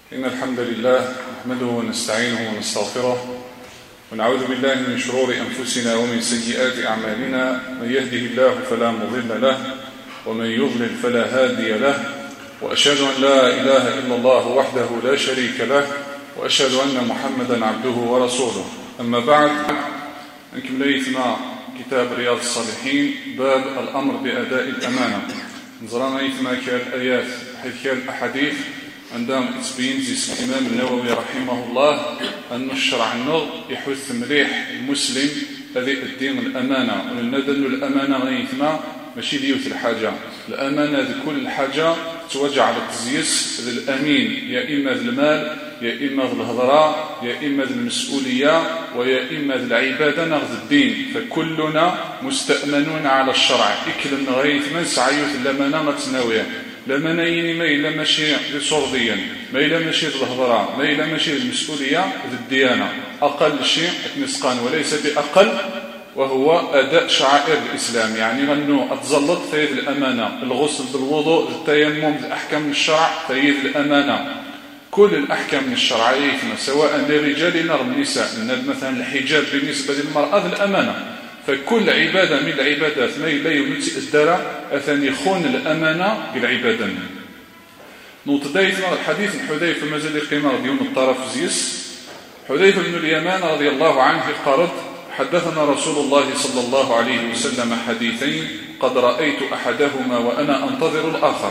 إن الحمد لله نحمده ونستعينه ونستغفره ونعوذ بالله من شرور أنفسنا ومن سيئات أعمالنا. من يهده الله فلا مضل له ومن يضلل فلا هادي له، وأشهد أن لا إله إلا الله وحده لا شريك له، وأشهد أن محمدا عبده ورسوله. أما بعد، نكمل كتاب رياض الصالحين باب الأمر بأداء الأمانة. نزرنا يثما كالآيات حيث كالأحاديث عندما تبين زي الإمام النووي رحمه الله أن الشرع النظر يحث مليح المسلم الذي الدين الأمانة، ولندن الأمانة غيثما ماشي ديوث الحاجة. الأمانة ذي كل الحاجة توجع على التزييس ذي الأمين، يا إما ذي المال، يا إما ذي الهضرة، يا إما ذي المسؤولية، ويا إما ذي العبادة نغذ الدين. فكلنا مستأمنون على الشرع. إكل غيثما سعيوث الأمانة نتناوية لما نيني ما إلا ماشي صرديا، ما إلا ماشي الهضرة، ما إلا ماشي المسؤولية الديانة. أقل شيء نسقان وليس بأقل، وهو أداء شعائر الإسلام. يعني غنو أتزلط في الأمانة، الغسل بالوضوء، التيمم، الأحكام الشرع في الأمانة. كل الأحكام الشرعية سواء للرجال أو النساء، مثلا الحجاب بالنسبة للمرأة الأمانة. فكل عبادة من العبادات ما لا يمت الدرع أثني يخون الأمانة بالعبادة. نوتدايثنا الحديث حذيفة مازال قيمة رضي الطرف زيس. حذيفة بن اليمان رضي الله عنه قال: حدثنا رسول الله صلى الله عليه وسلم حديثين قد رأيت أحدهما وأنا أنتظر الآخر.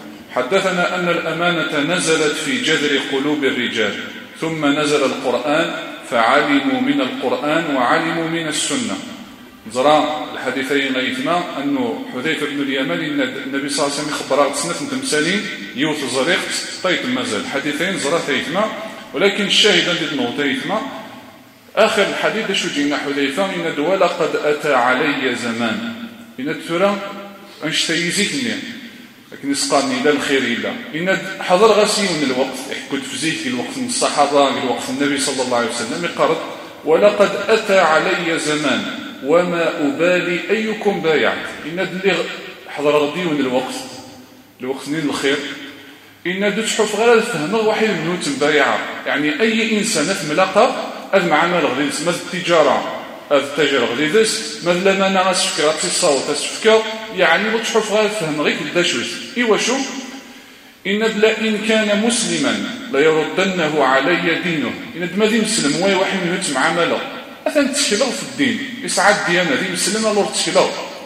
حدثنا أن الأمانة نزلت في جذر قلوب الرجال، ثم نزل القرآن فعلموا من القرآن وعلموا من السنة. زرا الحديثين غيثما أنه حذيفة بن اليمان النبي صلى الله عليه وسلم خبر سنة تمثالين يوث زريقت طيب المازال. الحديثين زرا ثيثما، ولكن الشاهد عند نوتيثما آخر الحديث شو جينا حذيفة إن دولا قد أتى علي زمان إن الثرى أنشتيزيكني لكن نسقاني لا الخير إلا إن حضر غسيون الوقت كنت في زيك الوقت من الصحابة الوقت النبي صلى الله عليه وسلم قرد: ولقد أتى علي زمان وما أبالي أيكم بايعت. إن اللي حضر غديون الوقت نين الخير إن تحف غير الفهم واحد منه تنبايع. يعني أي إنسان ملقى أذ معامل غديس ماذا التجارة أذ تجار غديس ماذا لما ناس فكرة تصوت تسفكر، يعني وتحف غير الفهم غير كداشوس. إيوا شو إن إن كان مسلما ليردنه علي دينه. إن ماذا مسلم وي واحد منه تمعامله أثن تشكله في الدين يسعد ديانة دي مسلمة لور تشكله.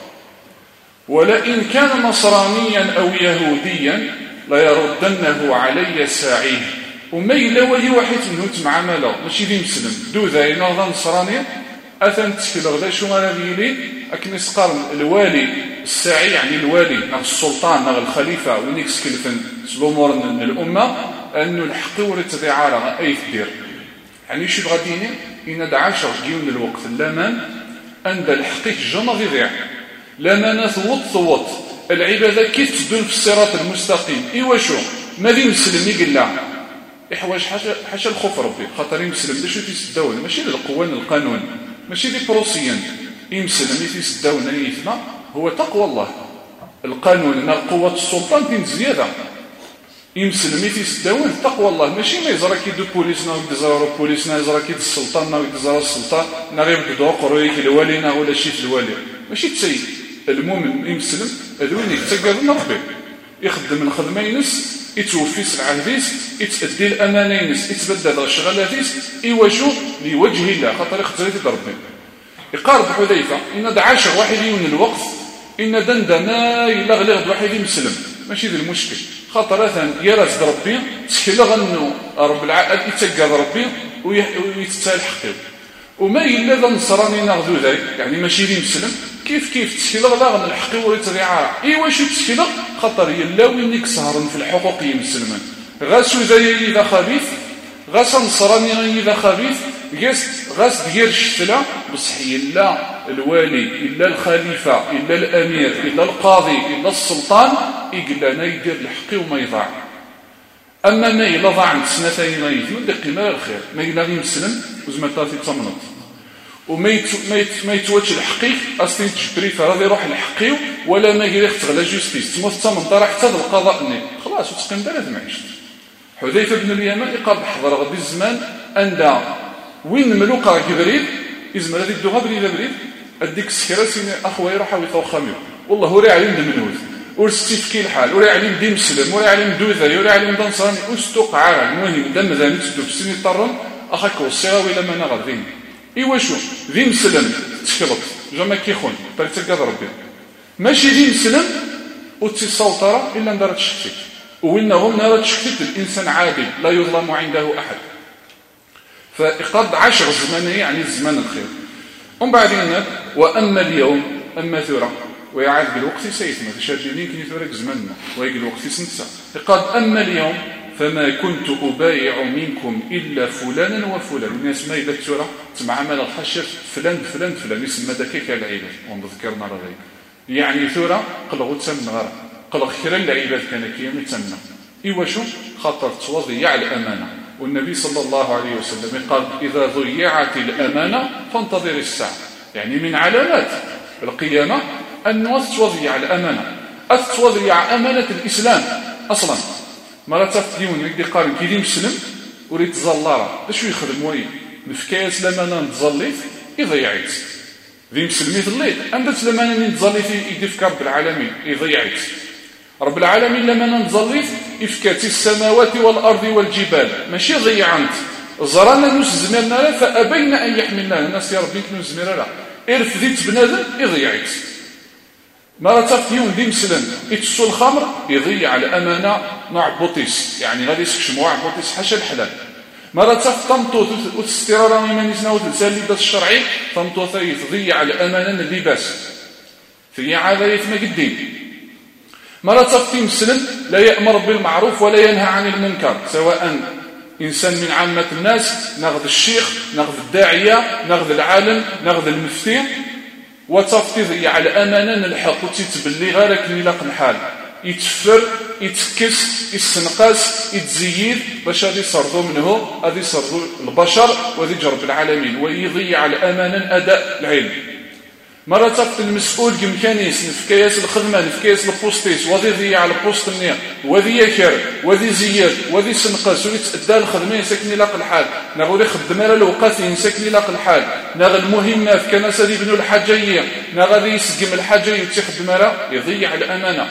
ولئن كان نصرانيا أو يهوديا ليردنه علي ساعيه. وما إلا ولي واحد منه تمعامله ماشي دي مسلم دو ذا ينظر نصرانيا أثن تشكله. ذا شو غانا بيلي أكن يسقر الوالي الساعي، يعني الوالي نغ السلطان نغ الخليفة ونيكس كلفن سلومور من الأمة أنه الحق ورد عارة أي تدير. يعني شو غاديني إن دعاشر جيون الوقت اللمان عند الحقيق جنة ضيع لما ثوط العبادة كيف تدل في الصراط المستقيم. إيوا شو ماذي مسلم يقول لا إحواج حاشا الخوف ربي خاطر يمسلم ده شو في الدولة ماشي للقوان القانون ماشي دي بروسيان يمسلم في الدولة يثمى هو تقوى الله. القانون قوة السلطان دين زيادة يمسلم في الدولة تقوى الله، ماشي ما يزرى كي دو بوليسنا ويدزرى بوليسنا يزرى كي السلطان ويدزرى السلطان نغير بدو قروي كي الوالينا ولا شي في الوالي ماشي تسيد. المؤمن يمسلم أذوين يتسجل ربي يخدم الخدمة ينس يتوفي سلعة يتأدي الأمانة ينس يتبدل الشغلات يوجه لوجه الله خاطر يختار ربي. يقارب حذيفة إن دعاش واحد من الوقت إن دندنا يلغلغ واحد يمسلم ماشي ذي المشكل خاطر أثن يرز ربي تشكله أنه رب العالمين يتسجل ربي ويتسال حقه. وما إلا ذا نصراني ناخذ ذلك يعني ماشي ذي مسلم كيف تشكله غلا من الحق وريتريعه. إيوا شو تشكله خاطر يلا وينك سهرا في الحقوق المسلمين غاسو زي إذا خبيث غاس نصراني إذا خبيث غاس دير الشتلة بصح إلا الوالي إلا الخليفة إلا الأمير إلا القاضي إلا السلطان يقول لنا يدير الحق وما يضاع. أما ما إلا ضاع عند سنتين يثمن دقي ما الخير ما إلا يمسلم وزمتاتي تمنط وما يتوجه الحقيق أصلي تجبري فهذا يروح الحقيق ولا ما يقدر يختغل جوستيس تموت تمنط راح حتى القضاء خلاص وتقيم دار هذا ما عشت. حذيفة بن اليمان يقال حضر غدي الزمان أن وين ملوك جبريل إزمر هذه الدغة بريد أديك السكرة سين أخوة يروح ويتوخمي والله وري عليم دمنوذ ورستيفكي الحال وري عليم دي مسلم وري عليم دوذري وري عليم دنصاني أستقعار المهم دم ذاني تسدو بسني طرم أخاك والصغاوي لما نغردين إيوا شو ذي مسلم تشكلط جمع كيخون بريتلقى ربي ماشي ذي مسلم وتسلطر إلا ندارت شكتك وإنهم نارت شكتك الإنسان عادل لا يظلم عنده أحد فقد 10 زمان يعني الزمان الخير ومن بعدين وأما اليوم أما ثورة ويعاد بالوقت سيثمة تشاجينين كي ثورك زماننا ويقل الوقت سنتسا قد أما اليوم فما كنت أبايع منكم إلا فلانا وفلان الناس ما إذا ثورة تسمع عمل الحشر فلان فلان فلان يسمى دكيك العيلة ونذكرنا رغي يعني ثورة قلغوا تسمى غير قلغ خير العباد كان كيام يتسمى إيوا شو خاطر توضيع الأمانة والنبي صلى الله عليه وسلم قال إذا ضيعت الأمانة فانتظر الساعة يعني من علامات القيامة أن تضيع الأمانة تضيع أمانة الإسلام أصلا مرة تفديون يقدر قارن كي مسلم وريد تزلارة شو يخدم وين نفكاس الأمانة نتزليت يضيعت ذي مسلمي في الليل أنت الأمانة نتزليت يدفك رب العالمين يضيعت رب العالمين لما نتزليت إفكات السماوات والأرض والجبال ماشي ضيعنت زرانا نوس زميرنا فأبين أن يحملنا الناس يا ربي كنوس زميرنا إرف ذيت بنادم يضيعت مرة تفيون دي مسلم يتسو الخمر يضيع الأمانة نوع بوطيس يعني غادي يسكشموا بوطيس حاشا الحلال مرة تفطمطو وتسترارا من يسناو تلسالي الشرعي طمطو يضيع الأمانة اللباس في عادة ما قدين مرة تفتي مسلم لا يأمر بالمعروف ولا ينهى عن المنكر سواء إنسان من عامة الناس ناخذ الشيخ ناخذ الداعية ناخذ العالم ناخذ المفتي وتفتي ضيع الأمانة الحق وتتبلي غير كنيلاق الحال يتفر يتكس يستنقاس يتزيد باش غادي يصرضوا منه غادي يصرضوا البشر وغادي يجرب العالمين ويضيع الأمانة أداء العلم مرة تقت المسؤول كمكانيس نفكياس الخدمة نفكياس البوستيس وذي ضيع البوست النير وذي يكر وذي زياد وذي سنقاس وذي تأدى الخدمة يسكني لاق الحال نغولي خدمة للوقات يسكني لاق الحال نغ المهمة في كناسة دي بنو الحاجية نغادي يسقم الحاجية وتخدم لا يضيع الأمانة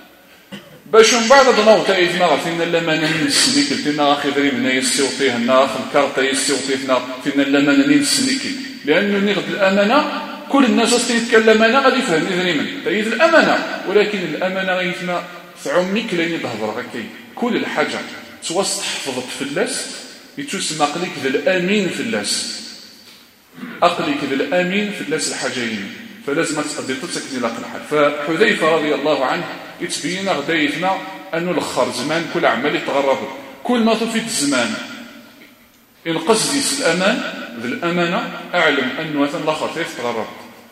باش من بعد ضنوط إذن فينا اللمانة نسنيك فينا أخي ذري من يسيوطيه الناخ الكارطة يسيوطيه فينا اللمانة نسنيك لأنه نغد الأمانة كل الناس يتكلم أنا غادي يفهم إذن من تأييد الأمانة ولكن الأمانة غيثنا ثعمك لين يظهر غكي كل الحاجة توسط حفظت في اللاس يتسمى قليك ذا الأمين في اللاس أقليك ذا الأمين في اللاس الحاجين فلازم تقضي تسكني لاق الحال فحذيفة رضي الله عنه يتبين غدا يثنى أنه الأخر زمان كل عمل يتغرب كل ما طفيت الزمان إن قصديس الأمان ذي الأمانة أعلم أنه مثلا الآخر يتغرب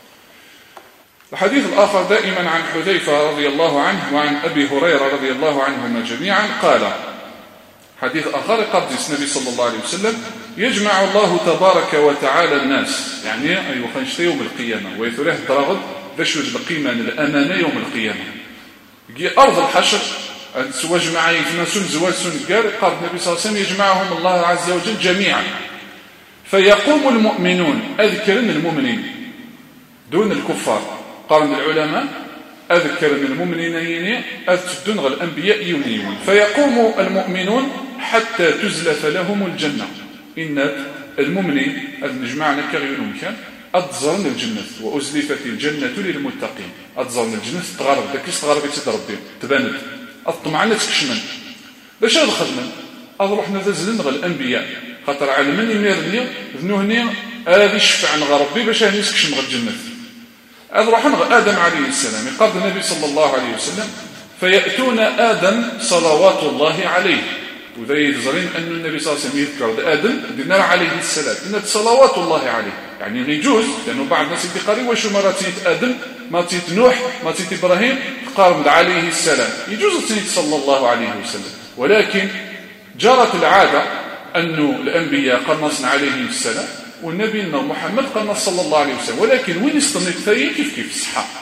الحديث الآخر دائما عن حذيفة رضي الله عنه وعن أبي هريرة رضي الله عنهما جميعا قال حديث آخر قدس النبي صلى الله عليه وسلم يجمع الله تبارك وتعالى الناس يعني أيوة خنشت يوم القيامة ويثريه الدراغد ذشوج القيمة الأمانة يوم القيامة يجي أرض الحشر سواج معي ناسون زواج سنقار قال النبي صلى الله عليه وسلم يجمعهم الله عز وجل جميعا فيقوم المؤمنون أذكرن المؤمنين دون الكفار قال العلماء أذكرن المؤمنين أذكرن الأنبياء يونيون فيقوم المؤمنون حتى تزلف لهم الجنة إن المؤمنين نجمعنا كغيرهم كان أتزرن الجنة وأزلفت الجنة للمتقين أتزرن الجنة تغرب داكيس تغرب يتدربين تباند الطمعنا تكشمن باش هذا الخدمة أروح نتزلن الأنبياء خاطر علمني ميرني ذنوهني هذه الشفع نغربي باش هني يسكشن الجنة أروح آدم عليه السلام قال النبي صلى الله عليه وسلم فيأتون آدم صلوات الله عليه وذا يذكرين أن النبي صلى الله عليه وسلم يذكر آدم دينار عليه السلام إن صلوات الله عليه يعني غيجوز لأنه بعض الناس يقول واش مرة تيت آدم ما تيت نوح ما تيت إبراهيم قارب عليه السلام يجوز تيت صلى الله عليه وسلم ولكن جرت العادة أن الأنبياء قنصن عليه السلام والنبي محمد قنص صلى الله عليه وسلم ولكن وين استنيت ثاني كيف الصحة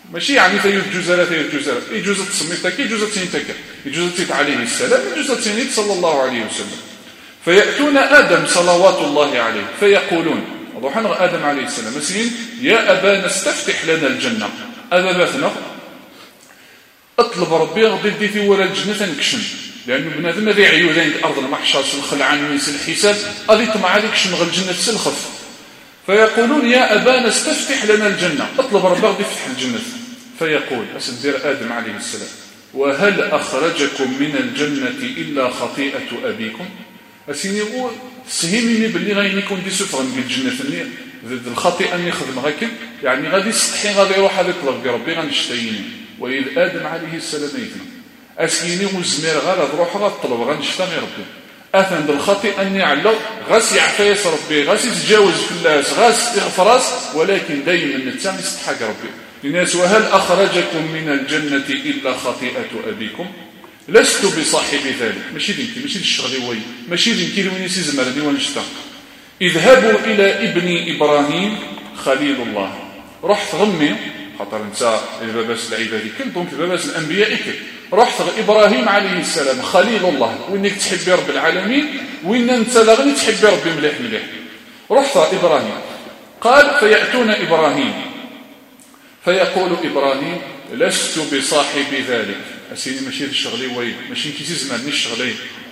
ماشي يعني يجوز يجوز تسميتك يجوز تنتك يجوز عليه السلام يجوز تنيت صلى الله عليه وسلم. فيأتون آدم صلوات الله عليه فيقولون روحان آدم عليه السلام مسين يا أبانا استفتح لنا الجنة أبا باثنا اطلب ربي غدي ديتي ولا الجنة نكشن لأنه بنادم هذه عيودين أرض المحشر الخلعان وينسى الحساب غادي يطمع عليك شنغ الجنة تسلخف. فيقولون يا أبانا استفتح لنا الجنة اطلب ربي غدي يفتح الجنة. فيقول أسدير آدم عليه السلام وهل أخرجكم من الجنة إلا خطيئة أبيكم أسيني هو سهيمني باللي غادي يكون دي سفر من الجنة اللي الخطيئة اللي خدم غاكم يعني غادي يستحي غادي يروح هذا يطلب بربي غنشتيني. وإذ آدم عليه السلام يثنى أسيني وزمير غاد روح غطلب غنشتغي ربي أثن بالخطيئة أني علق غاس يعفيس ربي غاس يتجاوز في الناس غاس يغفراس ولكن دايما نتسام يستحق ربي الناس وهل أخرجكم من الجنة إلا خطيئة أبيكم لست بصاحب ذلك ماشي دينكي ماشي الشغلي وي ماشي دينكي لوين يسيزمرني ونشتا. اذهبوا إلى ابن إبراهيم خليل الله رحت غمي خاطر انت الباباس العباد كل دونك الباباس الأنبياء كل رحت إبراهيم عليه السلام خليل الله وينك تحبي رب العالمين وين انت لغني تحبي ربي مليح مليح. رحت إبراهيم قال فيأتون إبراهيم فيقول إبراهيم لست بصاحب ذلك أسيني ماشي الشغلي وين ماشي كيسي زماني الشغلي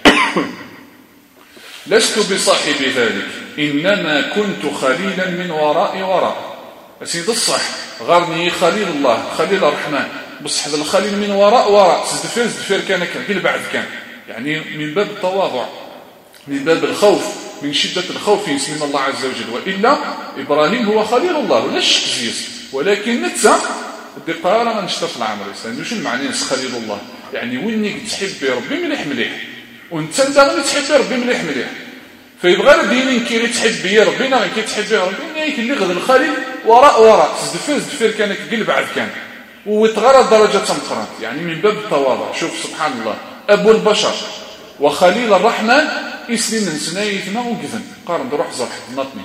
لست بصاحب ذلك إنما كنت خليلا من وراء أسيني ذا الصح غرني خليل الله خليل الرحمن بصح هذا الخليل من وراء زدفير كان كل بعد كان يعني من باب التواضع من باب الخوف من شدة الخوف من الله عز وجل. وإلا إبراهيم هو خليل الله ولا شك زيس ولكن نتسا الدقارة ما نشتف العمر لأنه شو المعنى خليل الله يعني وينك تحبي ربي مليح وانت غادي تحبي ربي مليح فيبغى دينين كي تحبي ربنا غير كي تحبي ربنا اللي غد الخليل وراء زدفير كان كل بعد كان ويتغرى درجة تمقرات يعني من باب التواضع. شوف سبحان الله أبو البشر وخليل الرحمن إسلم سنايثنا وقذن قارن روح زرح نطني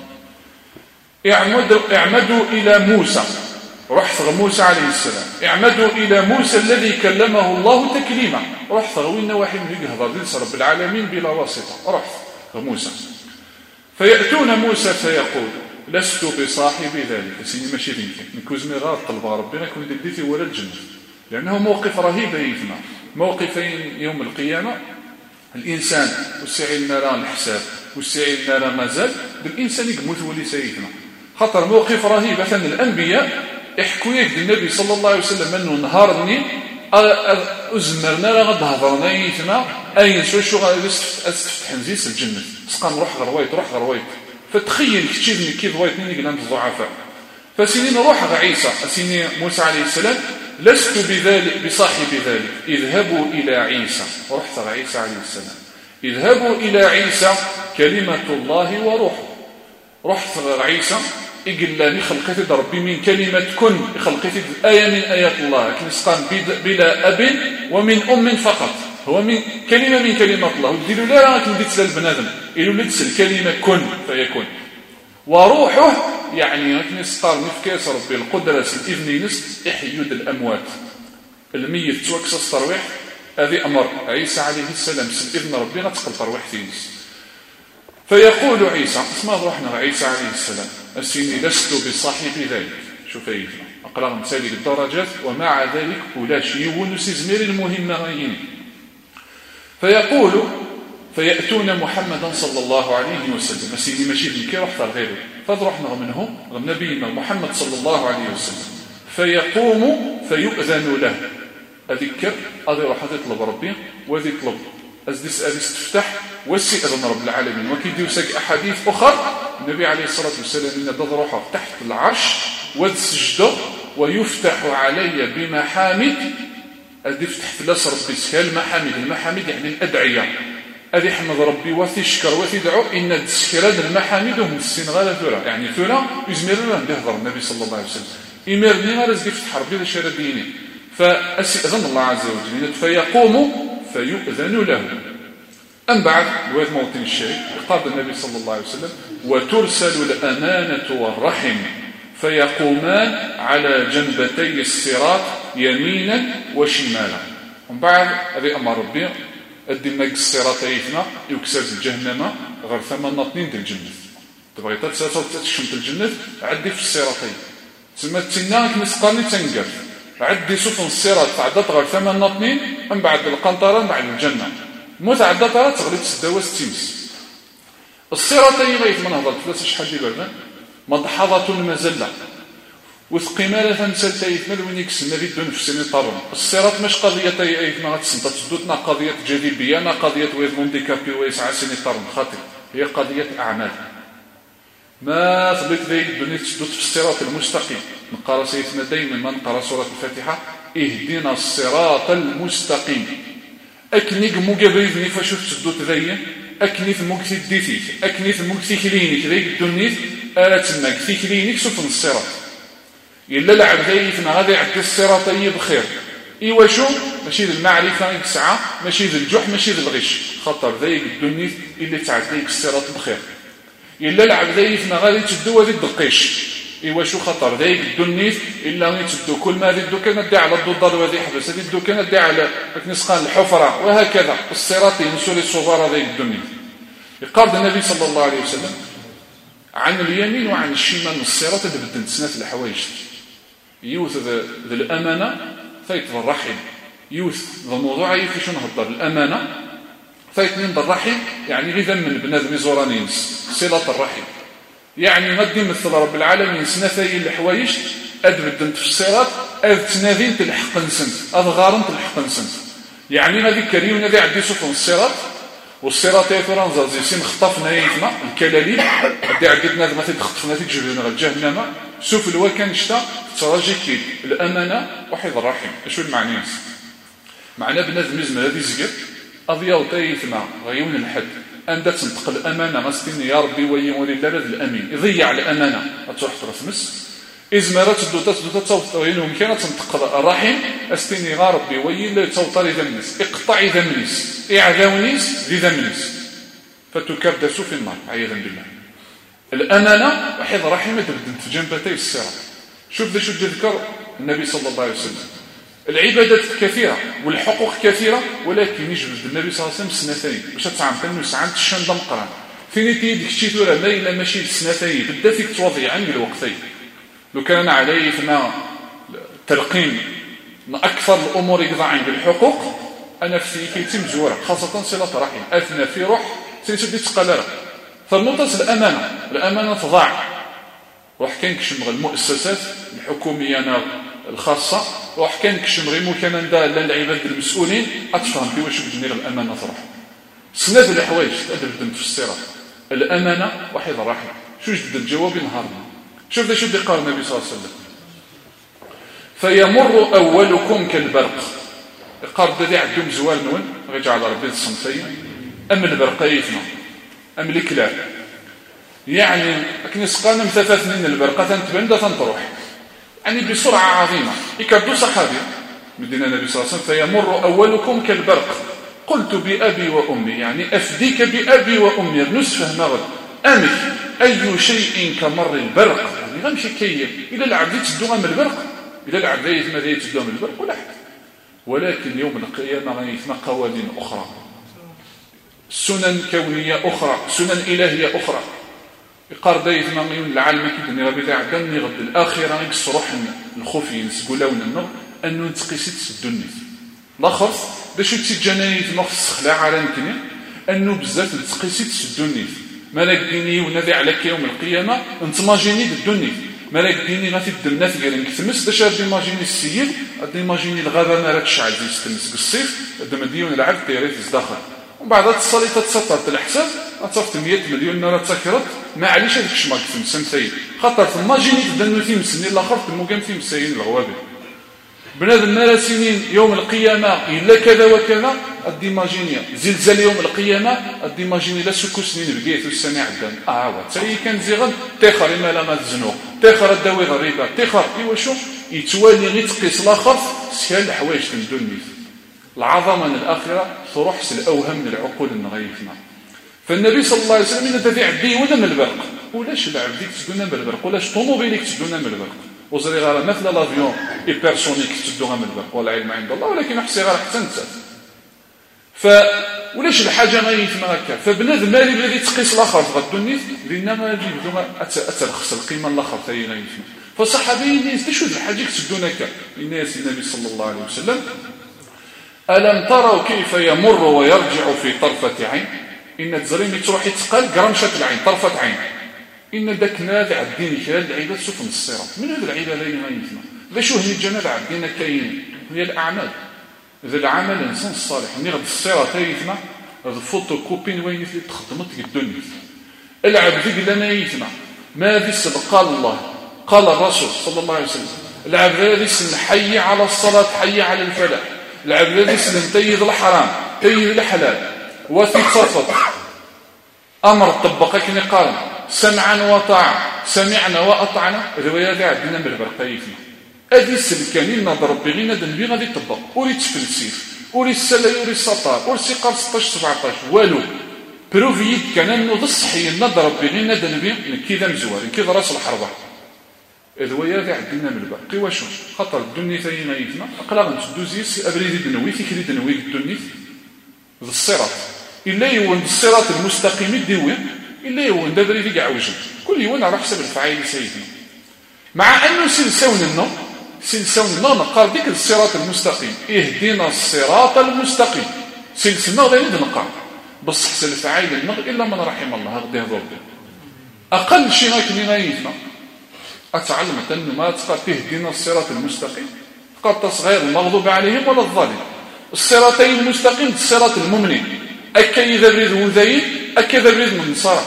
اعمدوا إلى موسى رحت موسى عليه السلام اعمدوا إلى موسى الذي كلمه الله تكليما رحت وين واحد من يقهضر لنسى رب العالمين بلا واسطة رحت موسى. فيأتون موسى فيقول لست بصاحب ذلك سيني ماشي دينك نكوز ميغار طلب ربنا كون دلتي ولا الجنة لأنه موقف رهيب يثنى موقفين يوم القيامة الإنسان والسعي لنا الحساب والسعي لنا مازال بالإنسان يقمت ولي سيثنى خطر موقف رهيب مثلا الأنبياء يحكوا يك النبي صلى الله عليه وسلم أنه نهارني أزمرنا لغد هضرنا يثنى أين شو غادي أستفتح نزيس الجنة سقام روح غرويت فتخيل كتشيفني كيف ضويتني قلنا الضعفاء. فسنين روح عيسى سنين موسى عليه السلام لست بذلك بصاحب ذلك اذهبوا إلى عيسى رحت عيسى عليه السلام اذهبوا إلى عيسى كلمة الله وروحه رحت عيسى إقلاني خلقتي ربي من كلمة كن خلقتي آية من آيات الله كنسقان بلا أب ومن أم فقط هو من كلمة الله وديلوا لا راك نديت للبنادم إلو لتسل كلمة كن فيكون وروحه يعني نسقار نفكاس ربي القدرة الإذن نست إحيود الأموات الميت توكس الترويح هذه أمر عيسى عليه السلام سل ربي غتقل ترويح تينس. فيقول عيسى اسمع روحنا عيسى عليه السلام السيني لست بصاحب ذلك شوف أيضا أقرأ مثالي بالدرجات ومع ذلك ولا شيء ونسيزمير المهمة غيين. فيأتون محمدا صلى الله عليه وسلم السيني ماشي بنكي رحت غيره فضرحنا منهم نبينا محمد صلى الله عليه وسلم فيقوم فيؤذن له أذكر هذا راح يطلب ربي وذي يطلب أزدس استفتح والسئذن رب العالمين وكيديو ساق أحاديث أخرى النبي عليه الصلاة والسلام إن ضد روحه تحت العرش والسجدة ويفتح علي بمحامد أدي فتح فلاس ربي سهل المحامد يعني الأدعية أدي حمد ربي وثي شكر وثي دعو إن السكرات المحامد هم السنغال ثورة يعني ثورة يزمر لنا بهضر النبي صلى الله عليه وسلم إمرني غارز يفتح ربي لشارة ديني فأسئذن الله عز وجل فيقوم فيؤذن له. أم بعد الواد موطن الشيء قال النبي صلى الله عليه وسلم وترسل الأمانة والرحم فيقومان على جنبتي الصراط يمينا وشمالا. ومن بعد هذه أمر ربي الدماغ الصراط يثنى يكسز الجهنم غير ثمان نطنين ديال الجنة. تبغي تشمت الجنة عدي في الصراطين تسمى تسناك مسقاني تنقر عدي سفن الصراط تعدت غير ثمان نطنين من بعد القنطرة من بعد الجنة موت عدتها تغلي تسداوس تيمس. الصراطين غيث من هضر ثلاثة شحال دي بردا مضحضة مزلة وثقيمالة سلتا يثمل وين يكسنا ذي الدون في سنين طارون. الصراط مش قضية يثمل غتسنطا تسدوتنا قضية جاذبية نا قضية ويث مونديكابي ويسعى سنين طارون خاطر هي قضية أعمال. ما فضلت ذي الدنيا تسدوت في الصراط المستقيم. نقرأ سيدنا دايما ما نقرأ سورة الفاتحة اهدنا الصراط المستقيم. أكنيك مقابلني فشوف تسدوت ذي أكنيث مكثي ديثيك أكنيث مكثي كلينيك ذي الدنيا آلتناك في كلينيك سفن الصراط إلا العبدي فينا غادي يعدي الصراط بخير. إيوا شو ماشي ذي المعرفة يسعى ماشي ذي الجح ماشي ذي الغش خاطر ذي الدنيا اللي تعديك الصراط بخير. إلا العبدي فينا غادي تدو هذه الدقيش إيوا شو خطر ذي الدنيا إلا تدو كل ما ذي الدكان دي على الضدار وذي حبس هذه الدكان دي على نسقان الحفرة وهكذا الصراط ينسوا لي صغار ذي الدنيا. يقارد النبي صلى الله عليه وسلم عن اليمين وعن الشمال من الصراط اللي بدن سنة الحوايج يوث ذي الأمانة ثيت الرحم يوث ذا الموضوع يفيش نهضر الأمانة ثيت من الرحم يعني إذا من بنادم زورانين صلة الرحم يعني غادي مثل رب العالمين سنة ثي الحوايج أد بدن في الصراط أد تنادين تلحق نسنت أد غارن تلحق نسنت يعني هذه كريم هذه عدي سفن الصراط والصراط يثران زازي سين خطفنا يثما الكلاليب هدي عدتنا ذا مثل تخطفنا تجبرنا الجهنم سوف الوكان شتا تراجي كي الأمانة وحيد الرحم. شو المعنى معنى بنادم يزمل هذه زقر أضياء تايثما غيون الحد أن تنتقل الأمانة غاستيني يا ربي ويولي لا الأمين يضيع الأمانة أتروح ترثمس إزمارات تدوتا توطرينهم كانت تنتقل الرحم أستيني يا ربي ويولي توطر إذا منيس اقطع إذا منيس إعذاونيس ذي ذمنيس فتكردسوا في النار عياذا بالله. الأمانة وحيد رحمة تبدن في جنبتي الصراط. شوف ذا شو تذكر النبي صلى الله عليه وسلم العبادات كثيرة والحقوق كثيرة ولكن يجبد النبي صلى الله عليه وسلم سنتين باش تعمل نسعان تشان دم قران فين تيدك تشيتورا ما إلا ماشي سنتين بدا فيك توضيعا بالوقتين. لو كان عليه فينا تلقين أكثر الأمور يقضعين بالحقوق أنا في كيتم زورة خاصة صلة رحم أثنى في روح سيسدي تقلر فالنقطة الأمانة تضاع روح كان كشمغ المؤسسات الحكومية الخاصة روح كان كشمغ مكان دا للعباد المسؤولين أتفهم في واش بدنا الأمانة تروح سنة الحوايج تأدب في الصراط الأمانة وحيد الرحم. شو جد الجواب نهارنا شوف ذا شو اللي قال النبي صلى الله عليه وسلم فيمر أولكم كالبرق قال ذي عندهم زوال نون غيجعل ربي الصنفين أم البرقيفنا أم الكلاب يعني لكن يسقانا مثلاثنين البرقة تنتبين دا تنطروح يعني بسرعة عظيمة يكردوا صحابي مدينة النبي صلى الله عليه وسلم فيمر أولكم كالبرق قلت بأبي وأمي يعني أفديك بأبي وأمي نسفه مغد أمك أي شيء كمر البرق يعني غمشي كي إلى العبد تدوها من البرق إلى العبد ماذا تدوها من البرق ولا حد ولكن يوم القيامة غيثنا قوانين أخرى سنن كونية أخرى سنن إلهية أخرى يقار دايثنا غيون العالم كيدني غبي ذا عدني غد الآخرة يكسروح الخوفي نسقولون النغ أنه نتقيسي تسدوني الآخر باش يتجنايث نغ السخلاء على نكني أنه بزاف نتقيسي تسدوني مالك ديني ونذي عليك يوم القيامة انتماجيني الدنيا مالك ديني غادي الدمنا ثقال نكتمس باش غادي ماجيني السيد غادي ماجيني الغابة ما راكش عاد يستمس بالصيف الدم ديون العبد تيريت داخل ومن بعد تصلي تتسطر الحساب غتصافط 100 مليون نار تسكرت ما عليش هذيك الشماك تمسن سيد خاطر في ماجيني تدنو تيمسني الاخر تمو كان تيمسين الغوابي بنادم ما سنين يوم القيامة إلا كذا وكذا الديماجينيا زلزال يوم القيامة الديماجيني لا سكو سنين بقيت والسنة عدان تاي كان زيغن تيخر إما لا ما تزنوق تيخر الدوي غريبة تيخر إيوا شو يتوالي غير تقيس الآخر سيال الحوايج تندوني العظمة من الآخرة تروح الأوهم من العقول النغيفنا فالنبي صلى الله عليه وسلم إن تفي عبدي ولا من البرق ولاش العبد ديك تدونا من البرق ولاش طوموبيليك تدونا من البرق وزري غير مثل لافيون ايبرسونيك تدوها من البرق والعلم عند الله ولكن احسي غير حتى انت ولاش الحاجه ما يتم هكا فبنادم مالي الذي تقيس الاخر في الدنيا لان ما يبدو اترخص القيمه الاخر تاي غيفهم فصحابي الناس شو الحاجه تدونا هكا الناس النبي صلى الله عليه وسلم ألم تروا كيف يمر ويرجع في طرفة عين إن تزريني تروح يتقال قرمشة العين طرفة عين إن داك نادع الدين كان العباد سوف الصراط من هذا العباد اللي ما يفهم ذا شو هني الجنة عندنا كاين هي الأعمال ذا العمل الإنسان الصالح نغد الصراط يفهم هذا فوتوكوبين وين في تخدمت الدنيا العبد اللي ما يفهم ما بيسبق قال الله قال الرسول صلى الله عليه وسلم العبد هذا يسمى حي على الصلاة حي على الفلاح العبد الذي يسلم تيد الحرام تيد الحلال وتتصفط امر طبقه كما قال سمعا وطاعه سمعنا واطعنا الروايه تاع عندنا من البرقايفنا ادي السلكانين نضرب بغي ندن غادي يطبق ولي تفلسيف ولي السلاي ولي السطار ولي سيقار 16 17 والو بروفيد كان انه الصحي نضرب بغي ندن كذا مزوار كذا راس الحربه الروايه تاع عندنا من البرقي واش خاطر الدنيا ثاني يفنا اقلا غنتدوزيس ابريد دنوي فكري دنوي الدنيا الصراط الا يوند الصراط المستقيم ديوي الا يوند ابريد كاع وجه كل يوم على حسب الفعيل سيدنا مع انه سلسون النوم قال ديك الصراط المستقيم اهدنا الصراط المستقيم سلسلنا غير نقع بصح حسب الفعيل النغ الا من رحم الله غادي يهضر اقل شيء غيكني غايفنا أتعلمت أنه ما تقال تهدينا الصراط المستقيم قد تصغير المغضوب عليهم ولا الظالم الصراطين المستقيم الصراط المؤمنين أكا إذا بريد وذين أكا إذا بريد من النصارى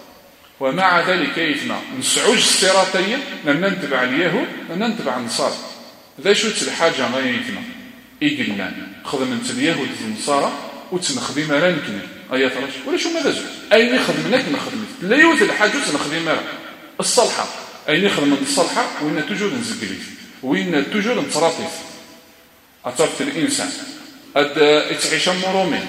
ومع ذلك يفنا نسعوج الصراطين لما نتبع اليهود لما نتبع النصارى ذا شو الحاجة ما يفنا إيقلنا خدمت اليهود النصارى وتنخدم رانكني أي ترش ولا شو ماذا زوج أين نخدمناك نخدمت لا يوجد الحاجة تنخدم الصالحة أين يخدم الصالحة وإن توجور نزقليف وإن توجور نتراطيف أتعرف الإنسان تعيش مرومي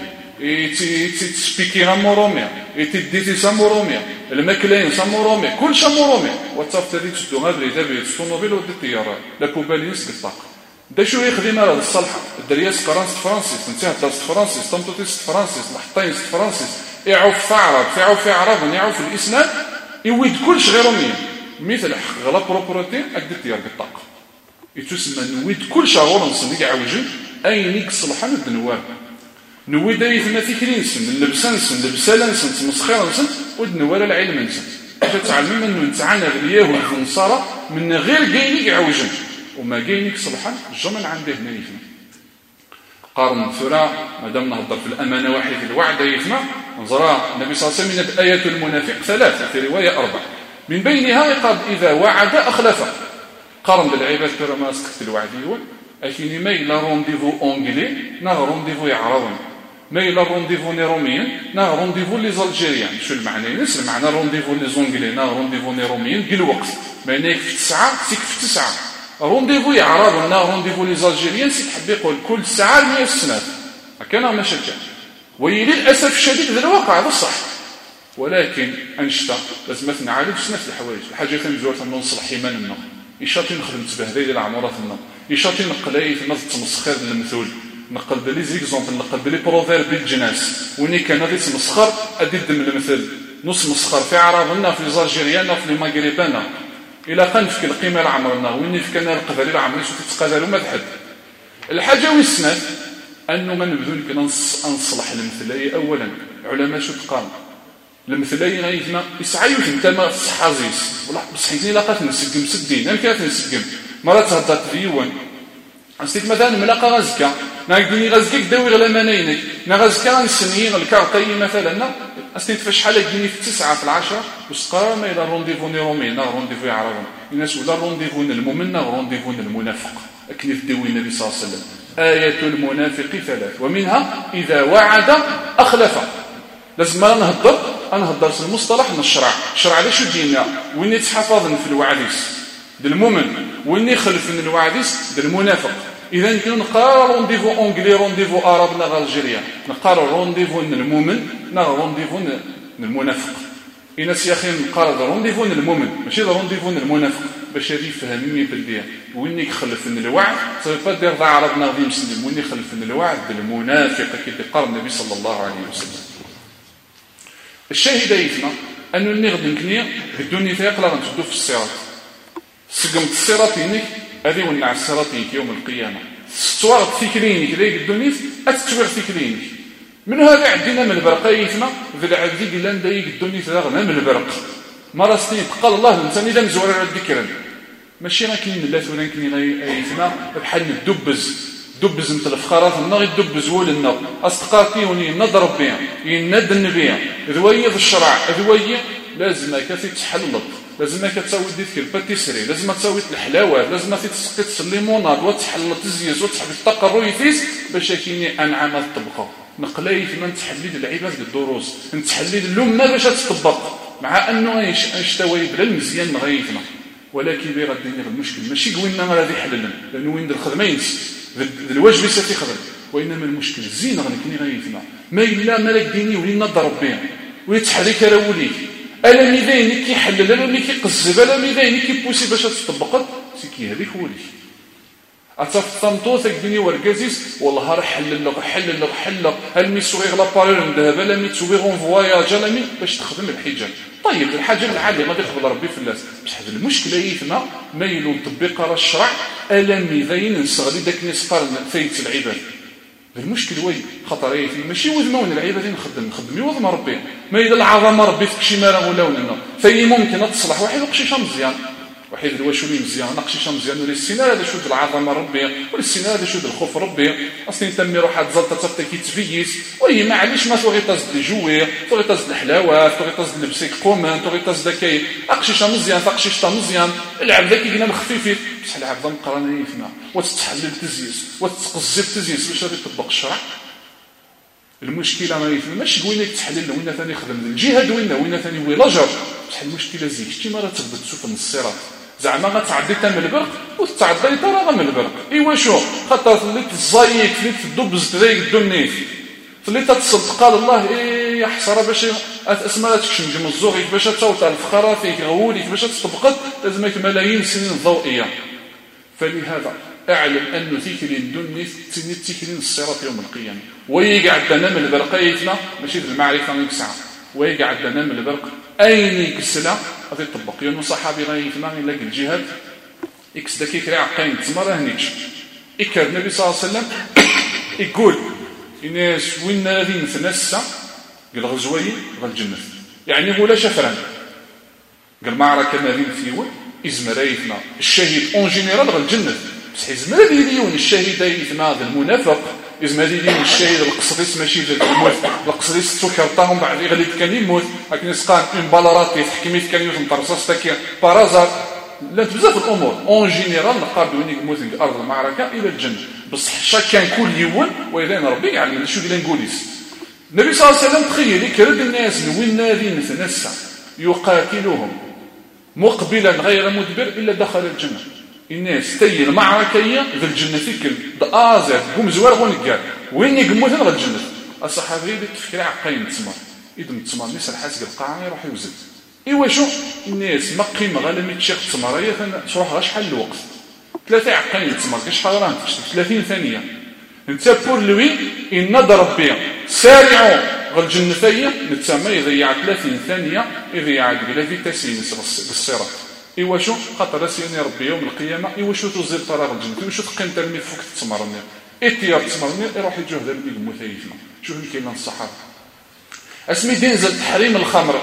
تسبيكي مرومي تديتي سامورومي الماكلين سامورومي كل شيء مرومي وتعرف تدي تشدو غير لي دابا الطوموبيل ودي الطياره لا بوبالينس بالطاقه دا شو يخدم هذا الصالحه الدرياس قرانس فرانسيس انت درست فرانسيس طمطوتيس فرانسيس محطيس فرانسيس يعوف في عرب في عرب يعوف في الاسلام يويد كل شيء غير مثل غلا بروبروتين أكدت ديال بالطاقة يتسمى نويد كل شهور نصني عوجل أينيك صلحان الدنوار نويد أي ثم فكرين سن اللبسان سن لبسالان سن مسخيرا سن ودنوار العلم سن فتعلم أنه نتعانى اليهود والنصارى من غير جاينيك عوجل وما جاينيك صلحان الجمل عنده هنا يفهم قارن ثرى ما دام نهضر في الأمانة واحد الوعد يفهم نظرا النبي صلى الله عليه وسلم بآيات المنافق 3 في رواية 4 من بينها قال إذا وعد أخلف قارن بالعباد كما سكت الوعد يقول أكيني ما إلا رونديفو أونجلي نا رونديفو يعرضون ما إلا رونديفو نيروميين نا رونديفو لي زالجيريان شو المعنى نفس المعنى رونديفو لي زونجلي نا رونديفو نيروميين كل وقت ما يناك في 9 سيك في 9 رونديفو يعرضون نا رونديفو لي زالجيريان سيك حب يقول كل ساعة 100 سنة هكذا ما شجع وللأسف الشديد ذا الواقع هذا الصح ولكن أنشطة لازم نعالج نفس الحوايج الحاجة تنزور نصلح حيمان النار يشاطي نخدم تبهدي ديال العمارات النار يشاطي نقلاي في نظ تمسخير المثول نقل بلي زيكزونبل نقل بلي بروفير بالجناس ويني كان غادي تمسخر ادي الدم المثل نص مسخر في عربنا في الجزائريين في المغربنا الى قنفك القيمه العمرنا ويني فكنا القذالي العمري شوف تقذالوا ما تحد الحاجه ويسناد انه ما نبدو يمكن نصلح المثليه اولا علماء شو تقام المثلين غيثنا يسعيو انت ما صحازيس والله بصحيتي لاقات نسقم سدين انا كيف نسقم مرات هضات فيوان استيت مثلا ملاقه غزكا ناقدني غزكك داوي غلا منينك نا غزكا نسني الكارطي مثلا استيت فاش شحال كدني في 9 في 10 وسقا ما الى رونديفو نيرومي نا رونديفو يعرفون الناس ولا رونديفو المؤمن نا رونديفو المنافق اكني في داوي النبي صلى الله عليه وسلم آية المنافق 3 ومنها إذا وعد أخلف لازم نهضر في المصطلح نشرع شرع ليش دينا وين يتحفظ في الوعديس للمؤمن وين يخلف من الوعديس للمنافق اذا نكون نقرا رونديفو اونغلي رونديفو عرب نا الجيريا نقرا رونديفو المؤمن نا رونديفو المنافق الناس يا اخي نقارض رونديفون المؤمن ماشي رونديفون المنافق باش هذه يفهمني باللي وين يخلف من الوعد صافي با دير عرضنا غادي مسلم وين يخلف من الوعد بالمنافق كي قال النبي صلى الله عليه وسلم. الشاهد يفنا انه اللي غادي نكني بدوني فيقلا غنشدو في الصراط سقمت الصراط ينك هذه ونع الصراط يوم القيامه ستوارد في كلينيك اللي الدنيا اتتوير في كلينيك من هذا عندنا من البرق يفنا في العبد قال ندايق الدنيا تغنى من البرق مرة سنين قال الله انت اذا نزور على الذكر ماشي راه كاين لا ثوران كاين يفنا بحال دبز انت الفخارات النار يدبز ولنا اصدقاتي نضرب بها يندن بها ذويه الشرع ذويه لازم كافي تحلط لازم كتساوي ديك الباتيسري لازم تساوي الحلاوات لازم تسقي الليموناد وتحلط الزيت وتحبس التقروي فيس باش كاين انعام الطبقه نقلاي فيما نتحلل العباد الدروس نتحلل الامه باش تطبق مع انه اشتوي بلا المزيان غايفنا ولكن بغى الدين المشكل ماشي قوينا ما غادي يحللنا لانه وين الخدمه ينس الواجب يسافي خدم وانما المشكل الزين غنكني غايفنا ما الا ملك ديني ولينا ضرب به ويتحرك راه وليك الا ميداني كيحلل الا ملي كيقزب الا ميداني كيبوسي باش تطبق سيكي هذيك وليك اتفطمطو تكدني وركازيس والله راه حلل هل مي سوغيغ لاباريل ذهب لا مي سوغيغ اون فواياج لا مي باش تخدم الحجاب طيب الحاجه العاليه غادي يقبل ربي في الناس بصح هذه المشكله يفنا ميل تطبيق راه الشرع الا ميدين نسغلي داك نسقال فايت العباد المشكل وين خطر يفي ماشي وذمون العباد نخدم يوضم ربي ما اذا العظمه ربي في شي مره ولا ولنا فهي ممكن تصلح واحد وقشيشه مزيان واحد الواشولي مزيان نقشيشه مزيان ولا السنه هذا شود العظمه ربي ولا السنه هذا شود الخوف ربي اصلا تمي روح تزلط تفتى كيتفيس وهي معليش ما تبغي تصد الجوي تبغي تصد الحلاوات تبغي تصد البسيك قومان تبغي تصد كاي اقشيشه مزيان تقشيشه مزيان العبد كيقنا مخفيف بصح العبد مقرانه يفنا وتتحلل تزيس وتتقزب تزيس باش غادي يطبق الشرع المشكله ما يفهم ماشي وين تحلل وين ثاني خدم الجهاد وين ثاني هو لاجر بصح المشكله زيك شتي مره تثبت تشوف من الصراط زعما غتعدي حتى من البرق وتعدي حتى راه من البرق ايوا شو خاطر فليت الزايك فليت الدبز تريك الدنيف فليت تصدق قال الله يا حسره باش اسمالاتك شنجم الزوغيك باش تصوت على الفخره فيك غوليك باش تطبقت لازم ملايين السنين الضوئيه فلهذا اعلم انه تيكلين دنيف تيكلين الصراط يوم القيامه ويقعد لنا من البرق ايتنا ماشي بالمعرفه نكسع ويقعد لنا من البرق اين يكسلا غادي يطبق يوم صحابي غايتما يلاقي الجهاد اكس داك يكري عقين تمره هنيك يكر النبي صلى الله عليه وسلم يقول الناس وين غادي نتنسى قال غزوي غالجنه يعني هو لا شفران قال معركه ما بين فيول ازمرايتنا الشهيد اون جينيرال غالجنه بصح ازمرا ديون الشهيد ايتنا المنافق إزماليين الشهيد القصريس ماشي الموت القصريس تكرطاهم بعد غادي كان يموت لكن يسقان اون بالاراتي تحكمي كان يوث مطرصاص تاكي بارازار لا بزاف الامور اون جينيرال نقاد وين يموت ارض المعركه الى الجنه بصح شاكان كل يوم واذا ربي يعلم شو اللي نقوليس النبي صلى الله عليه وسلم تخيل يكرد الناس وين نادي نتنسى يقاتلهم مقبلا غير مدبر الا دخل الجنه الناس تي المعركيه في الجنه فيك دازر قوم زوار غنقال وين يقموت غير الجنه الصحابي تفكر عقين تسمر يدم تسمر نيس الحاسق القاعه يروح يوزد ايوا شو الناس ما قيمه غير مي تشيخ تسمريه تروح غير شحال الوقت 3 عقين تسمر شحال راه 30 ثانيه انت بور لوي ان نضرب بها سارعوا غير الجنه فيا نتسمى يضيع 30 ثانيه يضيع بلا فيتاسين بالصراط ايوا شو خاطر سيني ربي يوم القيامه ايوا شو توزيل طراغ الجنه ايوا شو تقيم ترمي فوق التمرني اتيار تمرني يروح يجهد اللي المثيفنا شوف اللي كاين الصحابه اسمي دين زل تحريم الخمر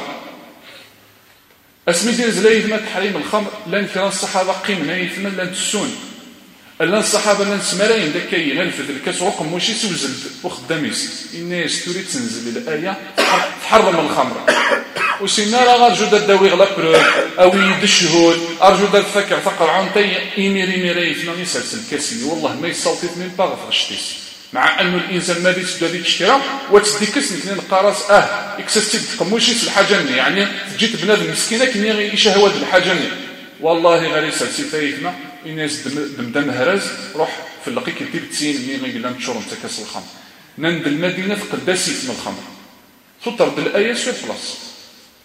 اسمي دين زل تحريم الخمر لان كان الصحابه قيمنا يفنا لان تسون لان الصحابه لان سمراين داكاي غنفذ الكاس رقم ماشي سوزل وخداميس الناس تريد تنزل الايه تحرم الخمر وسينا راه غارجو دا داوي غلا برو او يدشهود ارجو دا فكر فقر عنتي ايميري فينا يسلسل كاسي والله ما يصوتيت من باغ فشتيس مع انه الانسان ما ديتش دادي تشكرا وتديكس نكنين القراص اكسستيك تقموشي الحاجه يعني جيت بنادم مسكينه كني يشهوى هذه الحاجه والله غير يسلسل فايتنا الناس دم هرز روح في اللقي كتب تسين مين غير لنا تشور نتا كاس الخمر نند المدينه في قداسيت من الخمر تطرد الايه سوي بلاص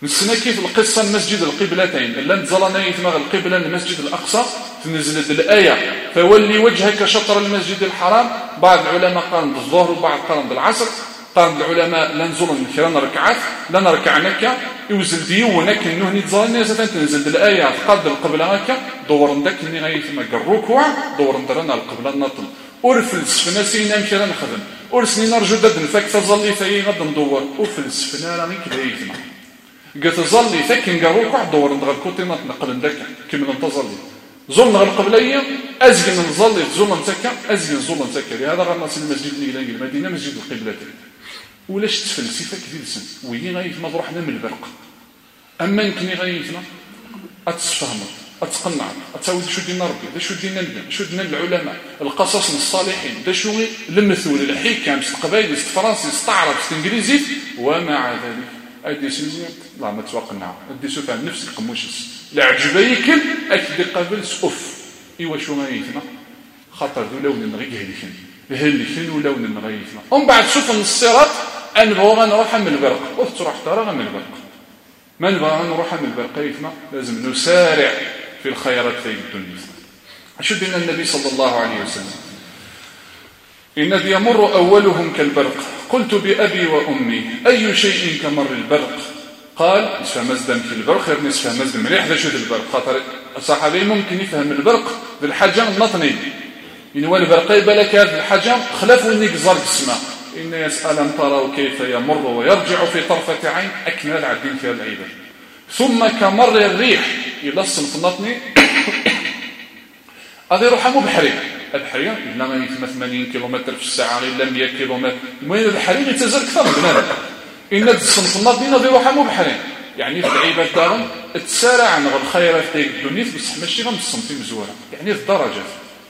نسنا كيف القصة المسجد القبلتين إلا نتظلنا يثمغ القبلة المسجد الأقصى تنزلت الآية فولي وجهك شطر المسجد الحرام. بعض العلماء قال بالظهر وبعض قال بالعصر. قال العلماء لا نزول كرا ركعات لا نركعنك يوزل ديونك انه نتظلنا زاد تنزل الآية قد القبلة هكا دور ندك اني غايثما الركوع دور ندرنا القبلة نطل أرفلس فناسينا مشينا نخدم أرسني نرجو دد نفك تظلي في غد ندور أرفلس فنا راني كذا يثما قلت ظلي فكن قروك واحد دور ندغ الكوتي نقل ندك كمل نتظلي زلنا القبلية أزجن نظلي زلنا نتكا أزجن زلنا نتكا لهذا غنصل المسجد اللي المدينة مسجد القبلتين ولاش تفلسي فك ديلسن وين غايثما روحنا من البرق أما يمكن غايثنا أتصفهمت أتقنع أتساوي شو دينا ربي دا شو دينا النبي شو دينا العلماء القصص الصالحين دا شو المثول الحكم القبائل فرنسي استعرب انجليزي ومع ذلك أدي سوزيات لا ما توقنع أدي سوف عن نفس القموشس لا عجبيك أكد قبل أوف إيوا شو غايثنا خاطر ذو لون نغيه هلكن ولون نغيثنا ومن بعد شوف الصراط أنبغى غنروح من البرق وتروح ترى من البرق ما نبغى نروح من البرق يثنا لازم نسارع في الخيرات في الدنيا. شو دينا النبي صلى الله عليه وسلم إن يمر أولهم كالبرق قلت بأبي وأمي أي شيء كمر البرق قال نسفى مزدا في البرق غير نسفى مزدا مليح ذا شو البرق خاطر الصحابي ممكن يفهم البرق بالحاجة النطني إن والبرق بالك هذه الحاجة خلاف وينك زرق السماء إن يسأل تروا كيف يمر ويرجع في طرفة عين أكمل عدين في العيبة ثم كمر الريح إلى الصنف النطني هذا يروح مبحري البحرية إلا ما يتم 80 كيلومتر في الساعة إلا 100 كيلومتر المهم البحرية يتزل أكثر من هذا إن الصنف النطني هذا يروح مبحري يعني في العيبة دارهم تسارع عن الخيرات في الدنيا بس ماشي غير الصنفين مزورة يعني في الدرجات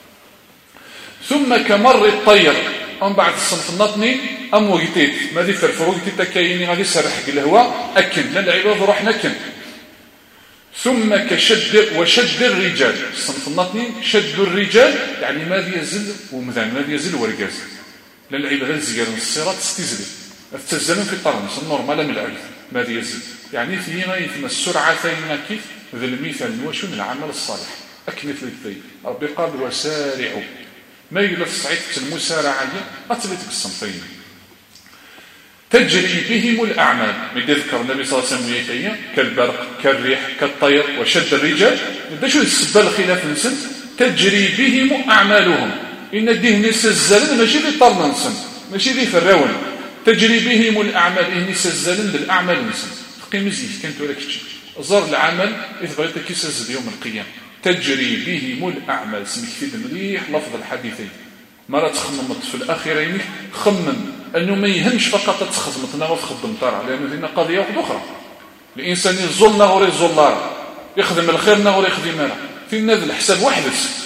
ثم كمر الطير أم بعد الصنف النطني أم وقتيت ما دي فرفروق تتكايني غادي سرح الهواء أكن لا العباد روح نكن ثم وشد الرجال الصنف النطني شد الرجال يعني ما يزل ومذان ما يزل ورقاز لا العباد الزيار الصراط استزلي التزلم في الطرن النورمال من العرف ما يزل يعني فيه ما يثم السرعة ثانية كيف ذا المثال نوشو من العمل الصالح أكنت للثي ربي قال وسارعوا ما يقول الصعيد المسارعة أتلتك الصنفين تجري بهم الأعمال من يذكر النبي صلى الله عليه وسلم كالبرق كالريح كالطير وشد الرجال شو السبب الخلاف نسن تجري بهم أعمالهم إن الدين سزلن ماشي في طرنا نسن ماشي في الرون تجري بهم الأعمال إني سزلن بالأعمال نسن قيم زيف كانت لك شيء زر العمل إذ بغيتك يسزل يوم القيامة تجري بهم الأعمال سمك في المليح لفظ الحديثين مرة تخممت في الأخيرين خمم أنه ما يهمش فقط تخزمتنا وتخدم طارع لأنه هنا قضية واحدة أخرى الإنسان يزولنا غير يزولنا يخدم الخيرنا غير يخدمنا في هذا الحساب واحد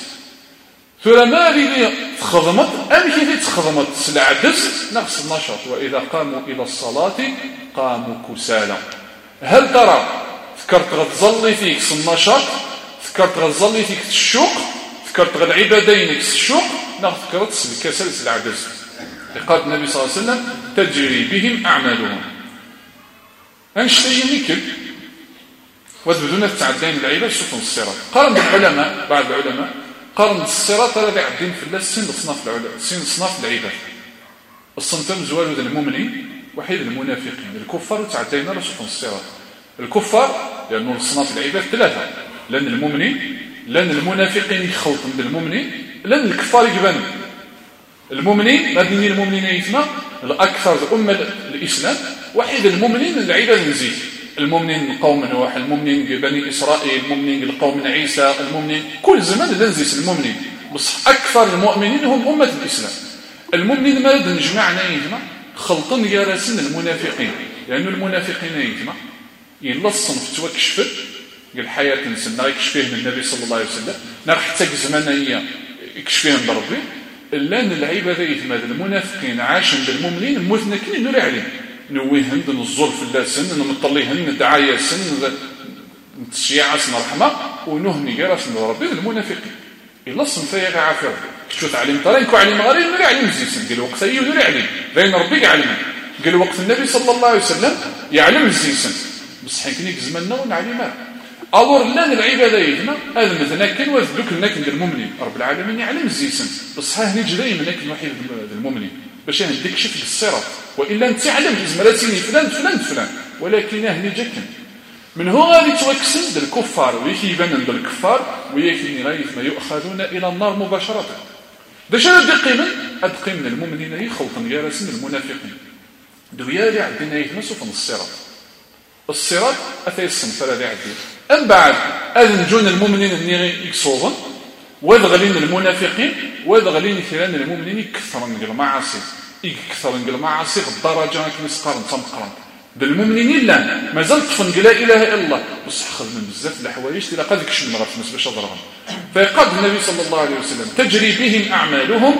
فلما اللي تخدمت أمشي اللي تخدمت سلعدس نفس النشاط وإذا قاموا إلى الصلاة قاموا كسالى هل ترى فكرت غتظلي فيك النشاط فكرت غتظلي فيك الشوق فكرت غالعبادينك الشوق فكرت الكسل العدس قال النبي صلى الله عليه وسلم تجري بهم أعمالهم أنشتي نكل وتبدون التعدين العيبة شوفوا الصراط قارن العلماء بعض العلماء قارن الصراط الذي عدين في الله سن صناف العيبة الصنفين زوال ذا المؤمنين وحيد المنافقين الكفار تعدينا لشوفوا الصراط الكفار لأنه الصناف العيبة ثلاثة لأن المؤمنين لأن المنافقين يخلطون بالمؤمنين لأن الكفار يجبنوا المؤمنين مبني المؤمنين يثنى الأكثر أمة الإسلام وحيد المؤمنين العباد نزيد المؤمنين قوم نوح المؤمنين بني إسرائيل المؤمنين القوم عيسى المؤمنين كل زمان نزيد المؤمنين بس أكثر المؤمنين هم أمة الإسلام المؤمنين ما نجمعنا يثنى خلطن يارسين المنافقين لأن المنافقين يثنى يلصن في توكشفت الحياة نسنا يكشفهم النبي صلى الله عليه وسلم حتى زمانية يكشفهم بربي لأن العبادة يتماد المنافقين عاشن بالمؤمنين المثنكين نوري عليهم نويهن نزور في الله سن نمطليهن دعاية سن تشيع سن رحمة ونهني قرا سن ربي المنافقين إلا الصنفية غعافر كشوت عليهم طرينكو عليهم غير نوري عليهم زيسن قال وقت أيه نوري عليهم بين ربي يعلم قال وقت النبي صلى الله عليه وسلم يعلم الزيسن بصح كنيك زماننا ونعلمها الور لان العباده يدنا هذا مثلا كان وذلك لنا كند المؤمنين رب العالمين يعلم الزيسن بصح هني جري من الوحيد المؤمنين باش هنديك شكل الصراط والا انت تعلم زمراتيني فلان ولكن هني جاكن من هو غادي توكسن د الكفار ويكيبان د الكفار ويكني غاية ما يؤخذون الى النار مباشره باش ندقي من المؤمنين يخلطن يا راسن المنافقين دويالي عندنا يتمسوا في الصراط اتى الصنفره اللي عندي ام بعد اذن جون المؤمنين اللي يكسوضن وذغلين المنافقين وذغلين ثيران المؤمنين يكثرن المعاصي المعاصي الدرجه كنسقارن تمقرن بالمؤمنين لا مازال طفن لا اله الا الله بصح خدم بزاف الحوايج الى قد كشم غتمس باش اضرهم فيقاد النبي صلى الله عليه وسلم تجري بهم اعمالهم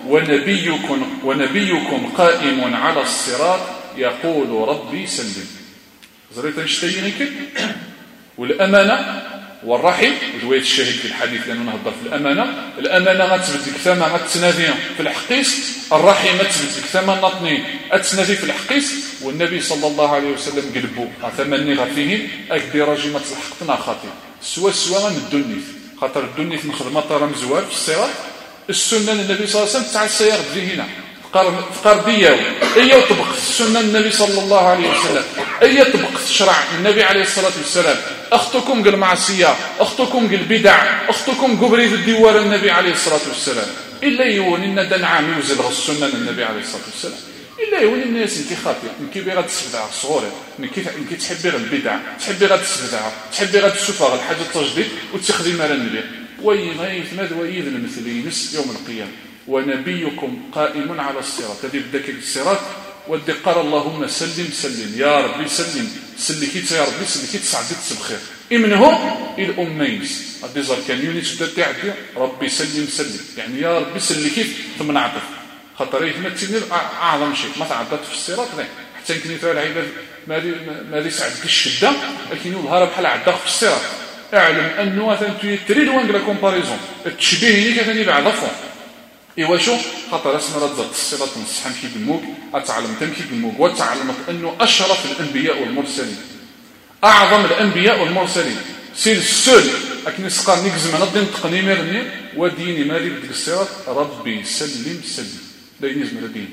ونبيكم قائم على الصراط يقول ربي سلم زريت نشتي كده والامانه والرحم ودويت الشاهد في الحديث لانه نهضر في الامانه غتثبت لك ثمن غتنادي في الحقيس الرحم غتثبت لك ثمن نطني غتنادي في الحقيس والنبي صلى الله عليه وسلم قلبو ثمني غفيه اكدي راجي ما تلحقتنا خاطر سوا من الدنيث خاطر الدنيث من خدمه طار مزوار في الصراط السنه النبي صلى الله عليه وسلم تاع السير تجي هنا فقار دياو اي طبق السنه النبي صلى الله عليه وسلم اي طبق الشرع النبي عليه الصلاه والسلام اختكم قال معصيه اختكم قال بدع اختكم قبري في الديوار النبي عليه الصلاه والسلام الا يوني لنا دنعام يوزل السنه النبي عليه الصلاه والسلام الا يوني الناس انت خاطئ انت بغا تسبدع صغيره انت تحبي غير البدع تحبي غير تسبدع تحبي غير تشوفها غير حاجه تجديد وتخدم على النبي ويغيث ماذا ويذ المثلين يوم القيامه ونبيكم قائم على الصراط هذه بدك الصراط ودي قال اللهم سلم يا ربي سلكيت يا ربي سلكيت سعدت بخير امنهم الاميس هذه زر كان يونس بدا تعدي ربي سلم يعني يا ربي سلكيت ثم نعطف خاطر يتمثلني اعظم شيء ما تعدت في الصراط حتى يمكن يترى العباد ما سعدك الشده لكن يظهر بحال عداك في الصراط اعلم انه مثلا تريد وان لا كومباريزون التشبيه اللي كان يبعد عفوا ايوا شو خاطر اسمها رد الصراط نصحن كي بالموك اتعلم تمكي بالموك وتعلمت انه اشرف الانبياء والمرسلين اعظم الانبياء والمرسلين سير السول لكن سقار نكزم انا دين تقنيمي غني وديني مالي بدك الصراط ربي سلم لا ينزم الدين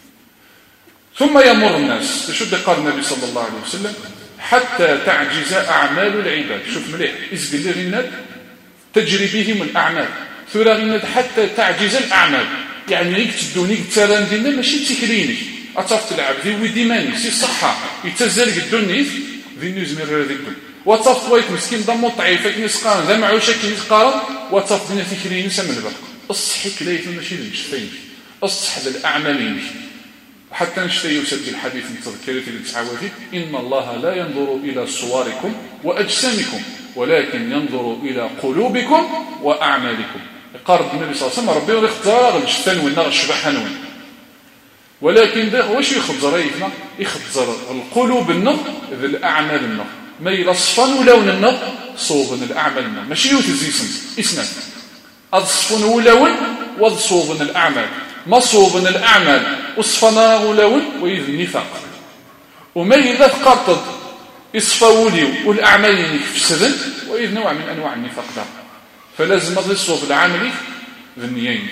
ثم يمر الناس شو قال النبي صلى الله عليه وسلم حتى تعجز اعمال العباد شوف مليح اسقل لي غناد تجري بهم الاعمال ثورا حتى تعجز الاعمال يعني يكتدوني التران ديالنا ماشي تكليني اتصفت العب ذي ودي ماني سي صحه يتزلق الدنيا ذي نزمر هذيك الدنيا وتصفت وايت مسكين ضمو ضعيف كي نسقان ذا معوشه كي نسقان وتصفت دينا تكليني سمن البرق الصحي كلايت ماشي للجفين الصح للاعمال حتى نشتي يسجل الحديث التذكيري اللي تعاودي ان الله لا ينظر الى صوركم واجسامكم ولكن ينظر الى قلوبكم واعمالكم قارب النبي صلى الله عليه وسلم ربي يختار الجفان والنار الشبحان ولكن ده واش يخضر يفنا يخضر القلوب النار ذي الاعمال النار ما يلصفن ولون النار صوبن الاعمال النار ماشي يوتزيسن اسنان اصفن ولون وصوبن الاعمال ما صوبن الاعمال وصفنا ولون ويذ النفاق وما اذا قرطد يصفى وليو والاعمال يفسدن واذ نوع من انواع النفاق ده فلازم الصوب العملي ذنيين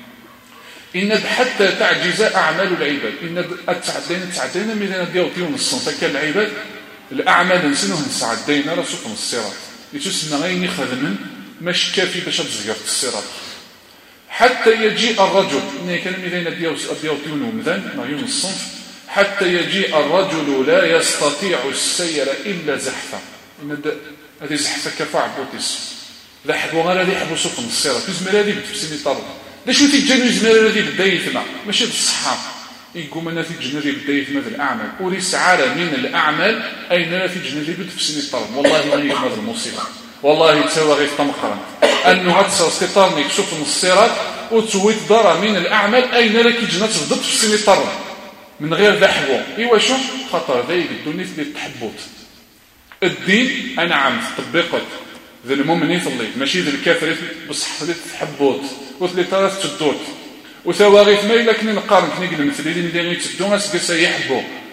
ان حتى تعجز اعمال العباد ان تعدينا ميدان ديوتيون الصنف كان العباد الاعمال نسنوه نسعدينا رسوق الصراط يتسنى غير خدمن مش كافي باش تزيق الصراط حتى يجيء الرجل ان كان ميدان ديوتيون ومذان معيون الصنف حتى يجيء الرجل لا يستطيع السير الا زحفا ان هذه زحفه كفاع بوتيس لا حبوا غير هذه حبوا سوق الصراط يزمر هذه بتفسيني طرد ليش تيجانو يزمر هذه بدايتنا ماشي الصحه يقوم انا في جنري بدايتنا في الاعمال وليس عار من الاعمال اين لا في جنري بتفسيني طرد والله ما هي هذه المصيبه والله تساوى غير تمقرا انه غتصل سيطانيك شوف الصراط وتسويت دار من الاعمال اين لا كي جنات تفضل تفسيني طرد من غير ذحبو ايوا شوف خطر ذاك الدنيا في التحبط الدين انعم تطبيقات ذا المؤمنين في الليل ماشي ذا الكافر بصح ذا تحبط وثلي تراث تدوت وثواغيث ما الا كنا نقارن كنا المثلين اللي غيتدو اسكا سيحبوا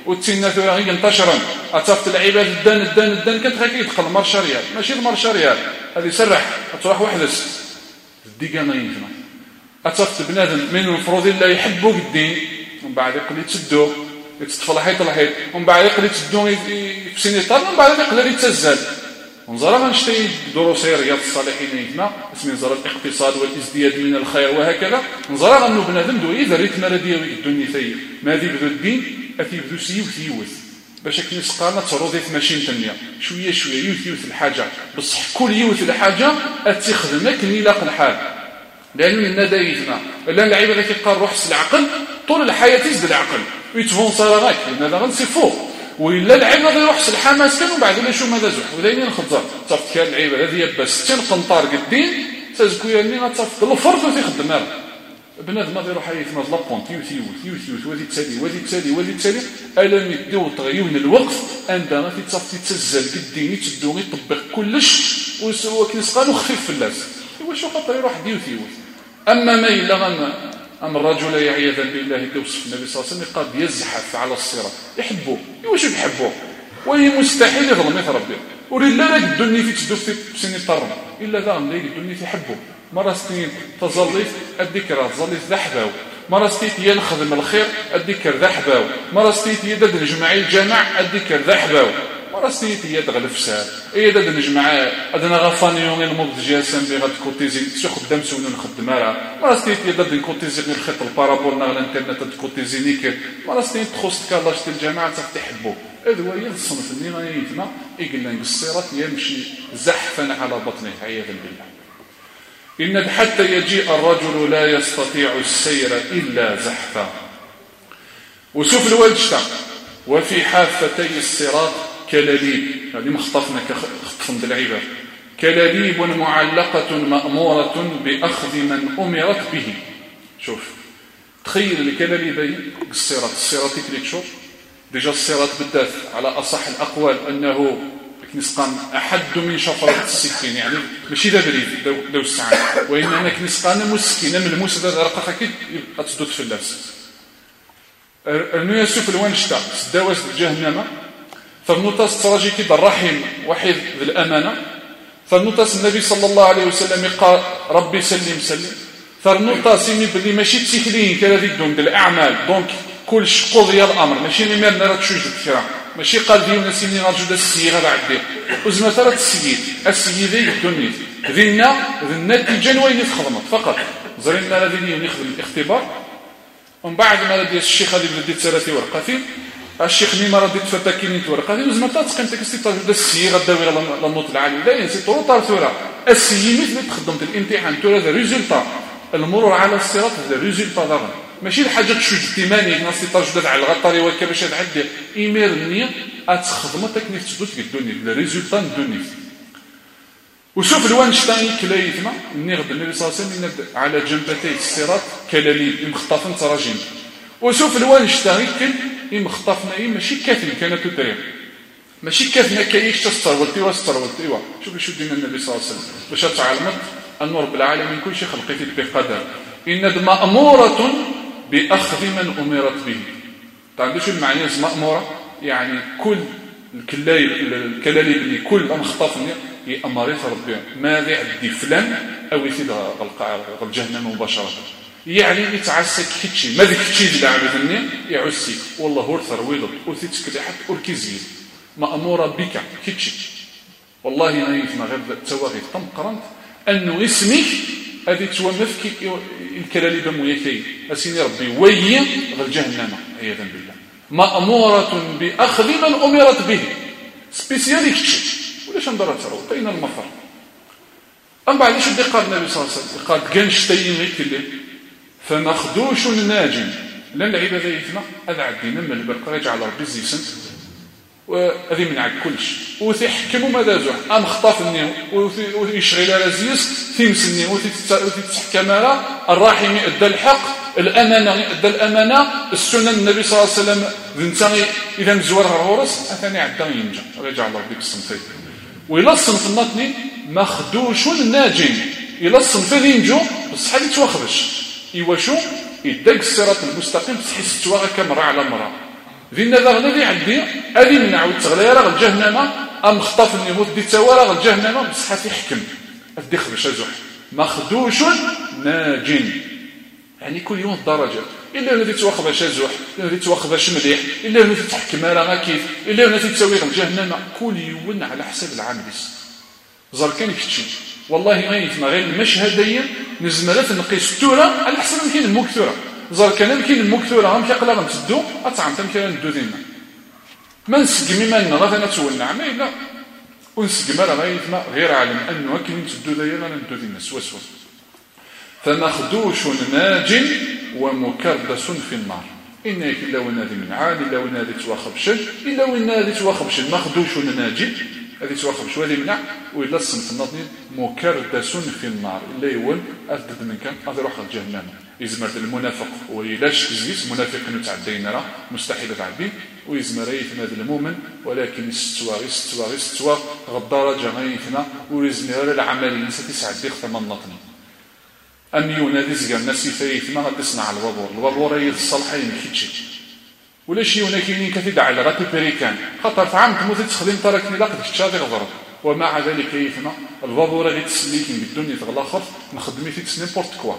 والتينا ثورة غير انتشرا أتصفت العباد الدان كتخاكي يدخل مرشا ريال ماشي المرشا ريال هذه سرح تروح وحدس الديقانا ينفنا أتصفت بنادم من المفروض الله يحبوك الدين ومن بعد يقل يتسدو يتطفل الحيط ومن بعد يقل يتسدو في سنة ومن بعد يقل يتسزل ونظرا غنشتي دروسي رياض الصالحين يتما اسمي نظرا الاقتصاد والازدياد من الخير وهكذا نظرا غنو بنادم دو إذا ريت مالا ديالو الدنيا ثي ما دي بدو الدين أتي بدو سيوث باش كني سقانا تروديت ماشين تنيا شويه يوث الحاجه بصح كل يوث الحاجه اتخدمك نيلاق الحال لانه من دايتنا الا اللعيبه اللي كيبقى روح العقل طول الحياه يزد العقل ويتفونصر غاك هذا غنسي فوق ولا اللعيبه غير يروح الحماس كان وبعد ما يشوف ماذا زح ودايرين الخضر صافت كان اللعيبه هذه باس 60 قنطار قدين تزكو يعني غتصافط الفرد وتيخدم مال بنادم غادي يروح يتناض لابونت يوث وذي تسالي الم يديو تغيون الوقت عندما تتصفي تسزل قديني تدو يطبق كلش وسوا كيسقانو خفيف في اللاس واش خاطر يروح يوث اما ما الا ام الرجل عياذا بالله توصف النبي صلى الله عليه وسلم قد يزحف على الصراط يحبوه واش يحبوه وهي مستحيل يظلم ربي ولله لك الدنيا في تدو في سن الطرم الا ذا اللي الدنيا تحبه مرة سنين تظليت الذكرى تظليت ذحباو مرة ستيت ينخدم الخير الذكر ذحباو مرة ستيت يدد نجمعي الجامع الذكر ذحباو مرة ستيت يدغل فساد يدد نجمع ادنا غفانيون المبد جاسم بغد كوتيزي شو خدام سونو نخدم راه مرة ستيت يدد نكوتيزي الخيط البارابول نغل الانترنت تكوتيزي نيك مرة ستيت تخص كالاش الجامعه تحبو هذا هو الصنف اللي غايتنا يقلنا بالصراط يمشي زحفا على بطنه عياذا بالله إن حتى يجيء الرجل لا يستطيع السير إلا زحفا وشوف الوجه وفي حافتي الصراط كلاليب هذه مخطفنا كخطفن بالعباد كلاليب معلقة مأمورة بأخذ من أمرت به شوف تخيل الكلاليب الصراط يكليك شوف ديجا الصراط بالذات على أصح الأقوال أنه كنسقان أحد من شفرة السكين يعني ماشي ذا بريد لو السعان وإنما كنسقان مسكينة من الموسى ذا رقاقة كي يبقى تدود في اللبس النية سوف الوان شتا سداواز الجهنم فالنطاس تراجي كده الرحم وحيد ذي الأمانة فالنطاس النبي صلى الله عليه وسلم قال ربي سلم فالنطاس يمي بلي ماشي تسيكلين كذا دون بالأعمال دونك كل قضية الأمر ماشي نمير نرى تشوج الكرام ماشي قال ديونا سيني رجل السيغة بعد وزما ثلاث السيدي الدنيا ذينا النتيجة وين يتخدمت فقط زرنا الذي يخدم الاختبار ومن بعد ما ردي الشيخ هذه بدي تسالتي ورقتي الشيخ ميما ردي تفتكيني ورقتي وزما ثلاث قيمتك استيطاج السيغة الدويرة للنوط العالي لا ينسي طروطار ثورة السيدي مثل تخدمت الامتحان تورا ذا ريزولتا المرور على الصراط ذا ريزولتا ضرن ماشي الحاجه تشوج الثماني ناس تاجدد على الغطاري وكا باش تعدي ايميل النيه اتخدم تكنيك تدوت الدنيا لي ريزولطا الدنيا وشوف الوانشتاين كلايتما مني غد النبي صلى الله عليه وسلم على جنبتي الصراط كلاليب مخطفن تراجين وشوف الوانشتاين كل مخطفنا ماشي كافن كانت تدير ماشي كافنا كايش تسترولتي واسترولتي شوف شو دينا النبي صلى الله عليه وسلم باش تعلمت ان رب العالمين كل شيء خلقته بقدر ان مأمورة بأخذ من أمرت به تعرفوا شو المعنى مأمورة يعني كل الكلاليب اللي كل مخطفني يأمرت ربي ماذا عندي فلان أو يفيد الجهنم مباشرة يعني يتعسك كتشي ماذا كتشي اللي عبدني يعسي والله ورثر ويلد وثيتك لحد أركزي مأمورة بك كتشي والله ما يفهم غير تواغي تم قرنت أنه اسمك هذه تومفك الكلاليب مويكي أسيني ربي وي غير جهنم عياذا بالله مأمورة بأخذ من أمرت به سبيسيالي كتشي ولاش ندرى ترى بين المفر أم بعد ايش بدي قال النبي صلى الله عليه وسلم قال كنشتين غير كله فمخدوش ناجم لأن العبادة يتنا هذا عدينا من البرقة يجعل ربي زيسن وهذه من عد كلش وتحكموا ماذا زوح أم خطافني ويشغل على زيس تيمسني وتتحكم على الراحم أدى الحق الأمانة أدى الأمانة السنة النبي صلى الله عليه وسلم ذنتاني إذا مزورها الغرس أثاني عدى ينجا ويجعل ربي بالصنفين وإلا الصنف النطني مخدوش ناجم إلا الصنف ينجو بس حد يتوخرج إيوا شو يدق الصراط المستقيم تحس تواغا كمرة على مرة فينا ذا غنى عندي هذه من عاود تغلي راه الجهنم ام خطف النموت دي توا راه الجهنم بصحه يحكم ادي خرج زح مخدوش ناج يعني كل يوم درجات الا الذي توخذ شازوح الا الذي توخذ مليح الا الذي تحكم راه كيف الا الذي تسوي الجهنم كل يوم على حسب العمل زر كان يكتشي والله ما يفهم غير المشهدين نزمرات نقيس التوره على حسب كاين المكثوره زر كان كاين المكثوره هم كيقلا غنسدو اطعم تم كان ندو دينا ما نسقمي ما نرى انا تولنا ما الا ونسقم راه غيفما غير علم انه كاين تدو داير انا ندو دينا سوا فمخدوش ناج ومكردس في النار إنك إلا ونادي من عاد إلا ونادي تواخبشن إلا ونادي تواخبشن مخدوش ناج هذه تواخبش ولي منع وإلا الصنف النظني مكردس في النار إلا يول أردد من كان أضروح الجهنم يزمر المنافق ويلاش تزيس منافق نتعدين راه مستحيل تعدي ويزمر يثنى المؤمن ولكن استوى غدارة جمعيتنا ويزمر العمل الناس تسعدي ختم النطني أم ينادي زقر الناس يفايت ما غتصنع الوابور هي الصالحين كيتشي ولا شي هنا كاينين كثير على غات البريكان خاطر فعمت موت تخدم تركني لا قد تشاطي غضرب ومع ذلك يفنا الوابور غير تسليكين بالدنيا تغلاخر نخدمي في نيمبورت كوا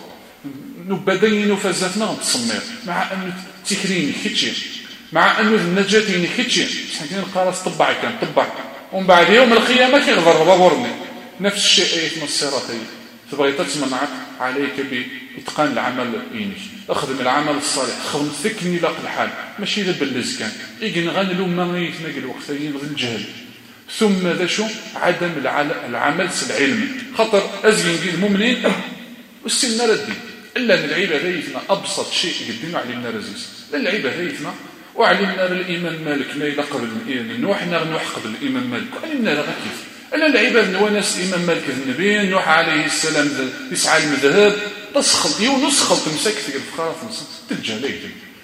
نبدين وفزاتنا غتصمير مع أن تكريم كيتشي مع أن النجاتين كيتشي حكينا القراص طبع كان طبع ومن بعد يوم القيامة كيغضر الوابورني نفس الشيء يفنا الصراطي تبغي تتمنعك عليك بإتقان العمل إينك أخدم العمل الصالح خدم ثكني لاق الحال ماشي إذا بلز كان إيقن غنلو ما يتنقل الوقتين غير الجهل ثم ذا شو عدم العمل العلم خطر أزين دي المؤمنين والسنة ردي إلا أن العبادة يثنى أبسط شيء قدمنا علمنا رزيز العبادة يثنى وعلمنا الإمام مالك ما يلقب نوح نوح قبل الإمام مالك علمنا لغا كيف أنا العباد نونس الإمام مالك النبي نوح عليه السلام يسعى المذهب تسخط ونسخط تمسك في الفخارة في الجهل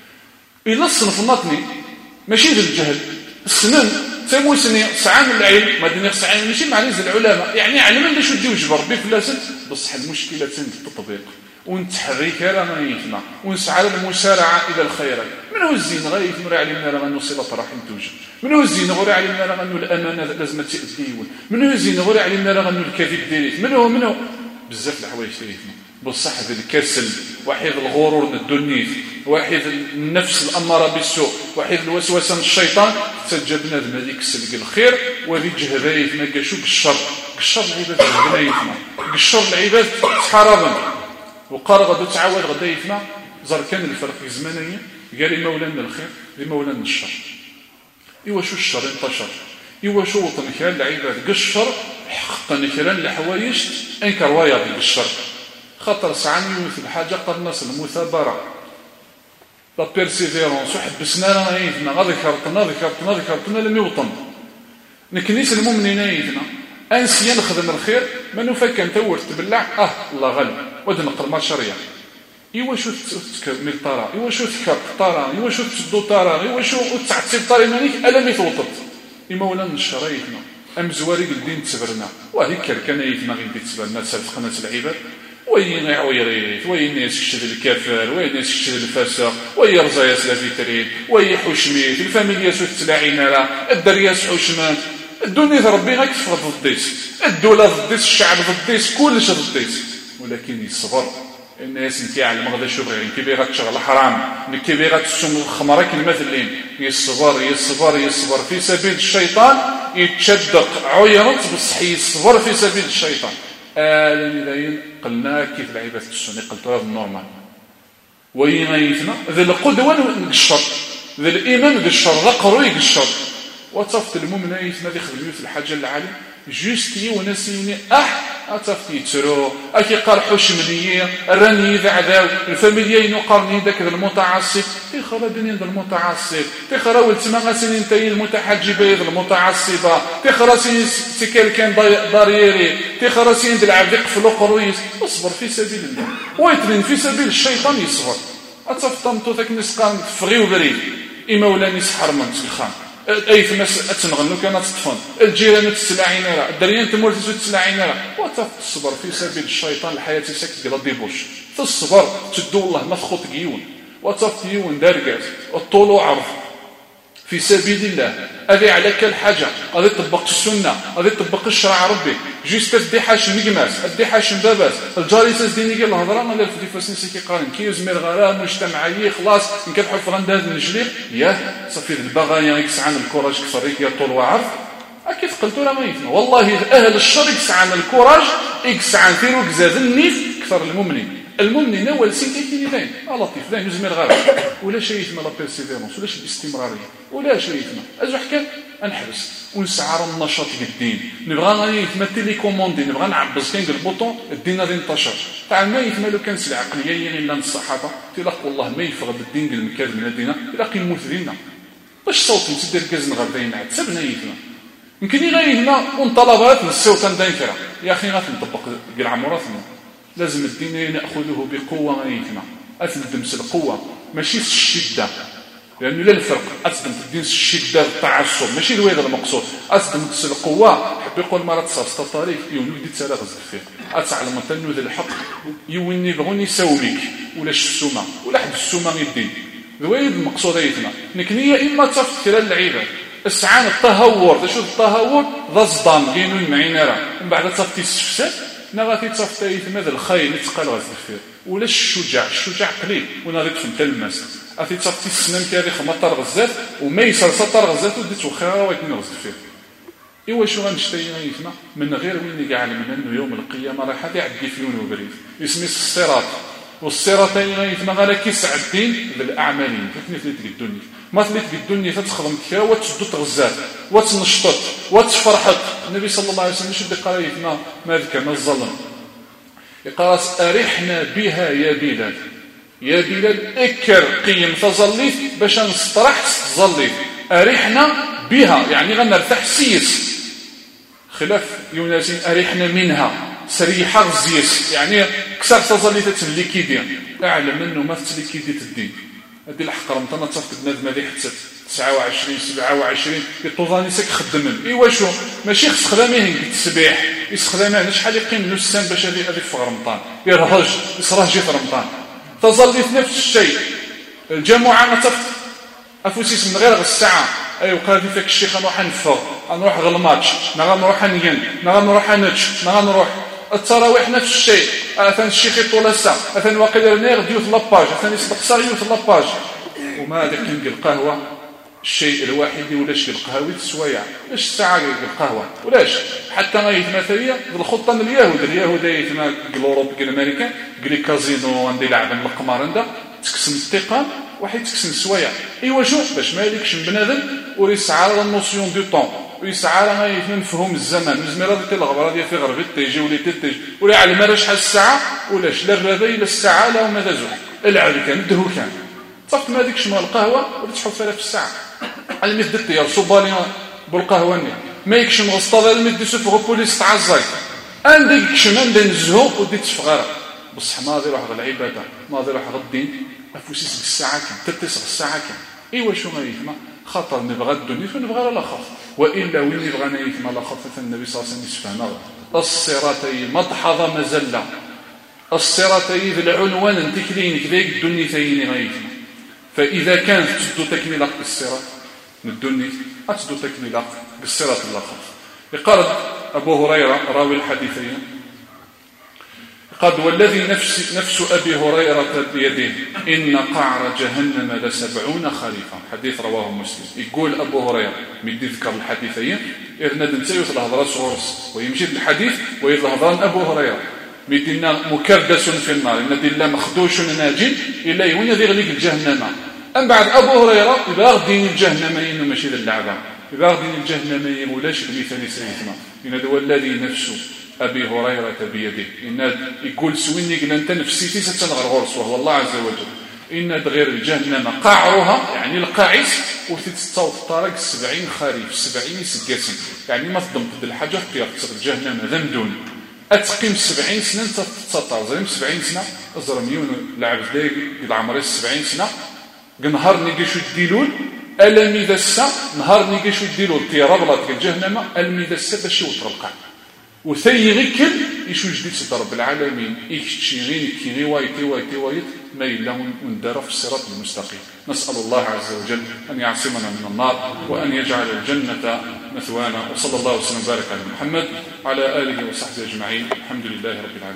إلا الصنف النطني ماشي ذا الجهل السنن سمو سني سعى من العلم ما دينا سعى ماشي مع العلماء يعني علم اللي شو دي وجبر بفلاسل بصح المشكلة التطبيق ونتحرك رانا يثنى ونسعى المسارعة إلى الخيرات من هو الزين غير يثمر علمنا لغنو صلة رحم توجد من هو الزين غير علمنا لغنو الأمانة لازم تأذيون من هو الزين غير علمنا لغنو الكذب ديريت من هو بزاف الحوايج يثنى بصح ذا الكسل واحد الغرور الدنيا واحد النفس الأمارة بالسوء واحد الوسوسة من الشيطان تجبنا ذا يكسل الخير وذي جهدا يثنى قشو بالشر قشر العباد جهدا يثنى قشر العباد حرابا وقال غدو تعاود غدا يثنى زار كان الفرق في زمانية قال مولانا الخير لمولانا الشر إيوا شو الشر انتشر إيوا شو وطن كان العباد قشر حقا كران الحوايج انكر وايض بالشر خاطر سعني مثل حاجة قد الناس المثابرة لا بيرسيفيرونس واحد بسنا رانا يثنى ذكرتنا لم يوطن نكنيس المؤمنين يثنى أنسيا نخدم الخير ما نفكر نتور تبلع الله غالب ود نقر شريعة إيوا شو تكمل طارا إيوا شو تكر طارا إيوا شو تشدو طارا إيوا شو تعتسب طاري مانيك ألا ميتوطط إما ولا نشريتنا أم زواري الدين تسبرنا وهيك كان يثنى غير تسبرنا سلفقنا العباد وين يعويريت وين يسكشد الكافر وين يسكشد الفاسق ويرزا يسلا في تريد ويحوشميت الفاميليا سوت تلاعينا لا الدرياس حوشمان الدنيا ربي غيكفر ضديس الدولة ضديس الشعب ضديس كلش ضديس ولكن يصبر الناس نتاع المغدا شغل كبيرة تشغل حرام كبيرة تسم الخمرة كالمثلين يصبر في سبيل الشيطان يتشدق عيرت بصح يصبر في سبيل الشيطان لذين قلنا كيف العبادة السنة قلت هذا النورمال وين يثنى ذا القدوة نقشر ذا الإيمان نقشر ذا قروي نقشر وصفت المؤمن يثنى ذي خدميو في الحاجة العالم جوستي وناسيني أتصفت يتسرو أكي قرحوش مليا الراني ذعذاو الفاميليين وقرني ذاك المتعصب تخرى دنيا ذا المتعصب تخرى ولتما سنين تاي المتحجبة ذا المتعصبة تخرى سكال كان داريري تخرى سين ذا العبد يقفل قرويس اصبر في سبيل الله ويترين في سبيل الشيطان يصبر أتصفت طمتو ذاك نسقان فغي وبريد إما ولا نسحر من تلخان أي في الناس أتنغنو كانت تطفن الجيران تسلاعين راه الدريان تمور تسلاعين راه وتصبر في سبيل الشيطان الحياة ساكت قلا ديبوش تصبر تدو الله ما تخوت قيون وتصفت يون دارقاز الطول وعرض في سبيل الله، هذه عليك الحاجه، هذه تطبق السنه، هذه تطبق الشرع ربي، جيست دي حاش نقماس، دي حاش باباس، الجاريساس ديني قال الهضره ما لا في فاسنسي كي قارن كي يزمر غرام مجتمعي خلاص ان كتحف عند هذا النجليق ياه صافي البغايا يكسعان الكوراج كفريك يا طول وعرض اكيد قلتوا راه ما يفهم والله اهل الشر يكسعان الكوراج يكسعان فيرو كزاد النيف كثر المؤمنين المؤمنين اول سيتي كي داين لطيف داين يزمر غرام ولا شيء يتم لا بيرسيفيرونس ولا شي الاستمراريه ولا شيء يتم ازو حكا نحبس ونسعر النشاط الدين نبغى غادي يتم تيلي كوموندي نبغى نعبس كان البوطون الدين غادي ينتشر تاع ما يتم لو كان سلعه عقليه الا الصحابه تلاقوا والله ما يفرض الدين المكاد من الدين تلاقي يموت ديننا باش صوت نسدر كازن غادي نعد سبنا يتم يمكن غير هنا ونطلبات الصوت نداين كرا يا اخي غنطبق كاع عمراتنا لازم الدين ناخذه بقوه غيتنا اتندمس القوه ماشي الشده لانه لا الفرق اتدم الدين الشده التعصب ماشي الويد المقصود اتدم القوه حب يقول مرات صاص طريق يوني دي تسالغ الزفير اتعلم تنو ذا الحق يوني بغوني يساومك ولا السومه ولا حد السومه الدين الويد المقصود ايتنا نكنيه اما تفكر العباد السعان التهور شوف التهور ذا صدام كاينون معينا راه من بعد تصفتي السفسات نغاتي تصفتي ماذا الخير يتقال غزفير ولا الشجاع قليل ونغادي تفهم تلمس اثي تصفتي السنان كاري خمطر غزات وما يسر سطر غزات وديت وخيرا ويتني غزفير ايوا شو غنشتي غيثما من غير وين كاع علمنا انه يوم القيامه راه حد يعدي في لون وبريد اسمي الصراط والصراطين غيثما غير كيسع الدين بالاعمالين فتني في الدنيا ما تليت بالدنيا تتخدم كذا وتشدو تغزات وتنشطط وتفرحط النبي صلى الله عليه وسلم شو قال يتنا ما ذكر ما الظلم يقال ارحنا بها يا بلال يا بلال اكر قيم تظليت باش نسترح تظليت ارحنا بها يعني غنرتاح سيس خلاف يونسين ارحنا منها سريحه غزيس يعني كسر تظليت تليكيديا اعلم انه ما تليكيدي الدين هذه الحقره متنا تصفت بنادم هذه حتى 29 27 يطوزاني ساك خدمن ايوا شو ماشي خص خداميه التسبيح يسخدمه شحال يقيم له السنه باش هذه في رمضان يرهج يصراه جي في رمضان تظل في نفس الشيء الجماعه ما تفت افوسيس من غير الساعه ايوا قال فيك الشيخ نروح نفر نروح غير الماتش نروح نين نروح نتش نروح التراويح نفس الشيء اثن الشيخ يطول الساعه اثن واقيلا نير ديوث لاباج اثن يسبق صار يوث لاباج وما هذيك القهوه الشيء الواحد ولا شي القهوه السوايع ايش الساعه القهوه ولاش حتى غايت مثاليه الخطه اليهود يتما اوروب الامريكان قال كازينو عندي لعب القمار عنده تكسم التقام واحد تكسم السوايع ايوا شوف باش ما يليكش بنادم ويسعى لا نوسيون دو طون ويسعى لنا نفهم الزمان مزمره ديال الغبره ديال في غربي تيجي ولا تيجي ولا على ما شحال الساعه ولاش لا الربا الى الساعه لا وما زوج العب كان دهو كان صافي ما ديكش مال القهوه ولا تحط فيها في الساعه الميد ديال صوبالي بالقهوه ما يكش نغسطا الميد سوفغ بوليس تعزاي عندك كشمان نزهو وديت صغيره بصح ما غادي يروح العباده ما غادي يروح الدين افوسيس الساعه كان تتصغ الساعه كان ايوا شو غيفما خاطر نبغى الدنيا فنبغى لا خاف والا وين يبغى يفهم لا خاف النبي صلى الله عليه وسلم يسفهنا الصراطي مدحض مزله الصراطي العنوان انتكلين كذاك الدنيا ثاني غيفما فاذا كانت تدو تكمله الصراط من الدنيا اتدو تكمله بالصراط الاخر قال ابو هريره راوي الحديثين قد والذي نفس أبي هريرة بيده إن قعر جهنم ل70 خريفا حديث رواه مسلم يقول أبو هريرة من يذكر الحديثين إذن ننسى الهضرة صغرس ويمشي الحديث ويظهر أبو هريرة مدينا مكردس في النار إن دينا مخدوش ناجين إلا يهون يغلق الجهنم أم بعد أبو هريرة يبغى دين الجهنمين وماشي اللعبة يبغى دين الجهنمين ولاش المثال سيدنا إن هو الذي نفسه أبي هريرة بيده إن يقول سويني قل أنت نفسيتي ستنغر غرس وهو الله عز وجل إن غير الجهنم قاعرها يعني القاعس وتتصوت الطريق 70 خريف 70 سقاسن يعني ما تضمت الحاجة في الجهنم ذمدون أتقيم 70 سنة تتسطر زريم 70 سنة أزرميون لعب ذاك العمر 70 سنة نهار نيجيشو الديلون ألمي السا نهار نيجيشو الديلون تيرابلات الجهنم ألمي السا باش يوتر القاع وثي غيكل يشو جديد ستر رب العالمين يكتشي غير كي وايت ميل لهم وندروا في الصراط المستقيم. نسأل الله عز وجل أن يعصمنا من النار وأن يجعل الجنة مثوانا. وصلى الله وسلم وبارك على محمد وعلى آله وصحبه أجمعين. الحمد لله رب العالمين.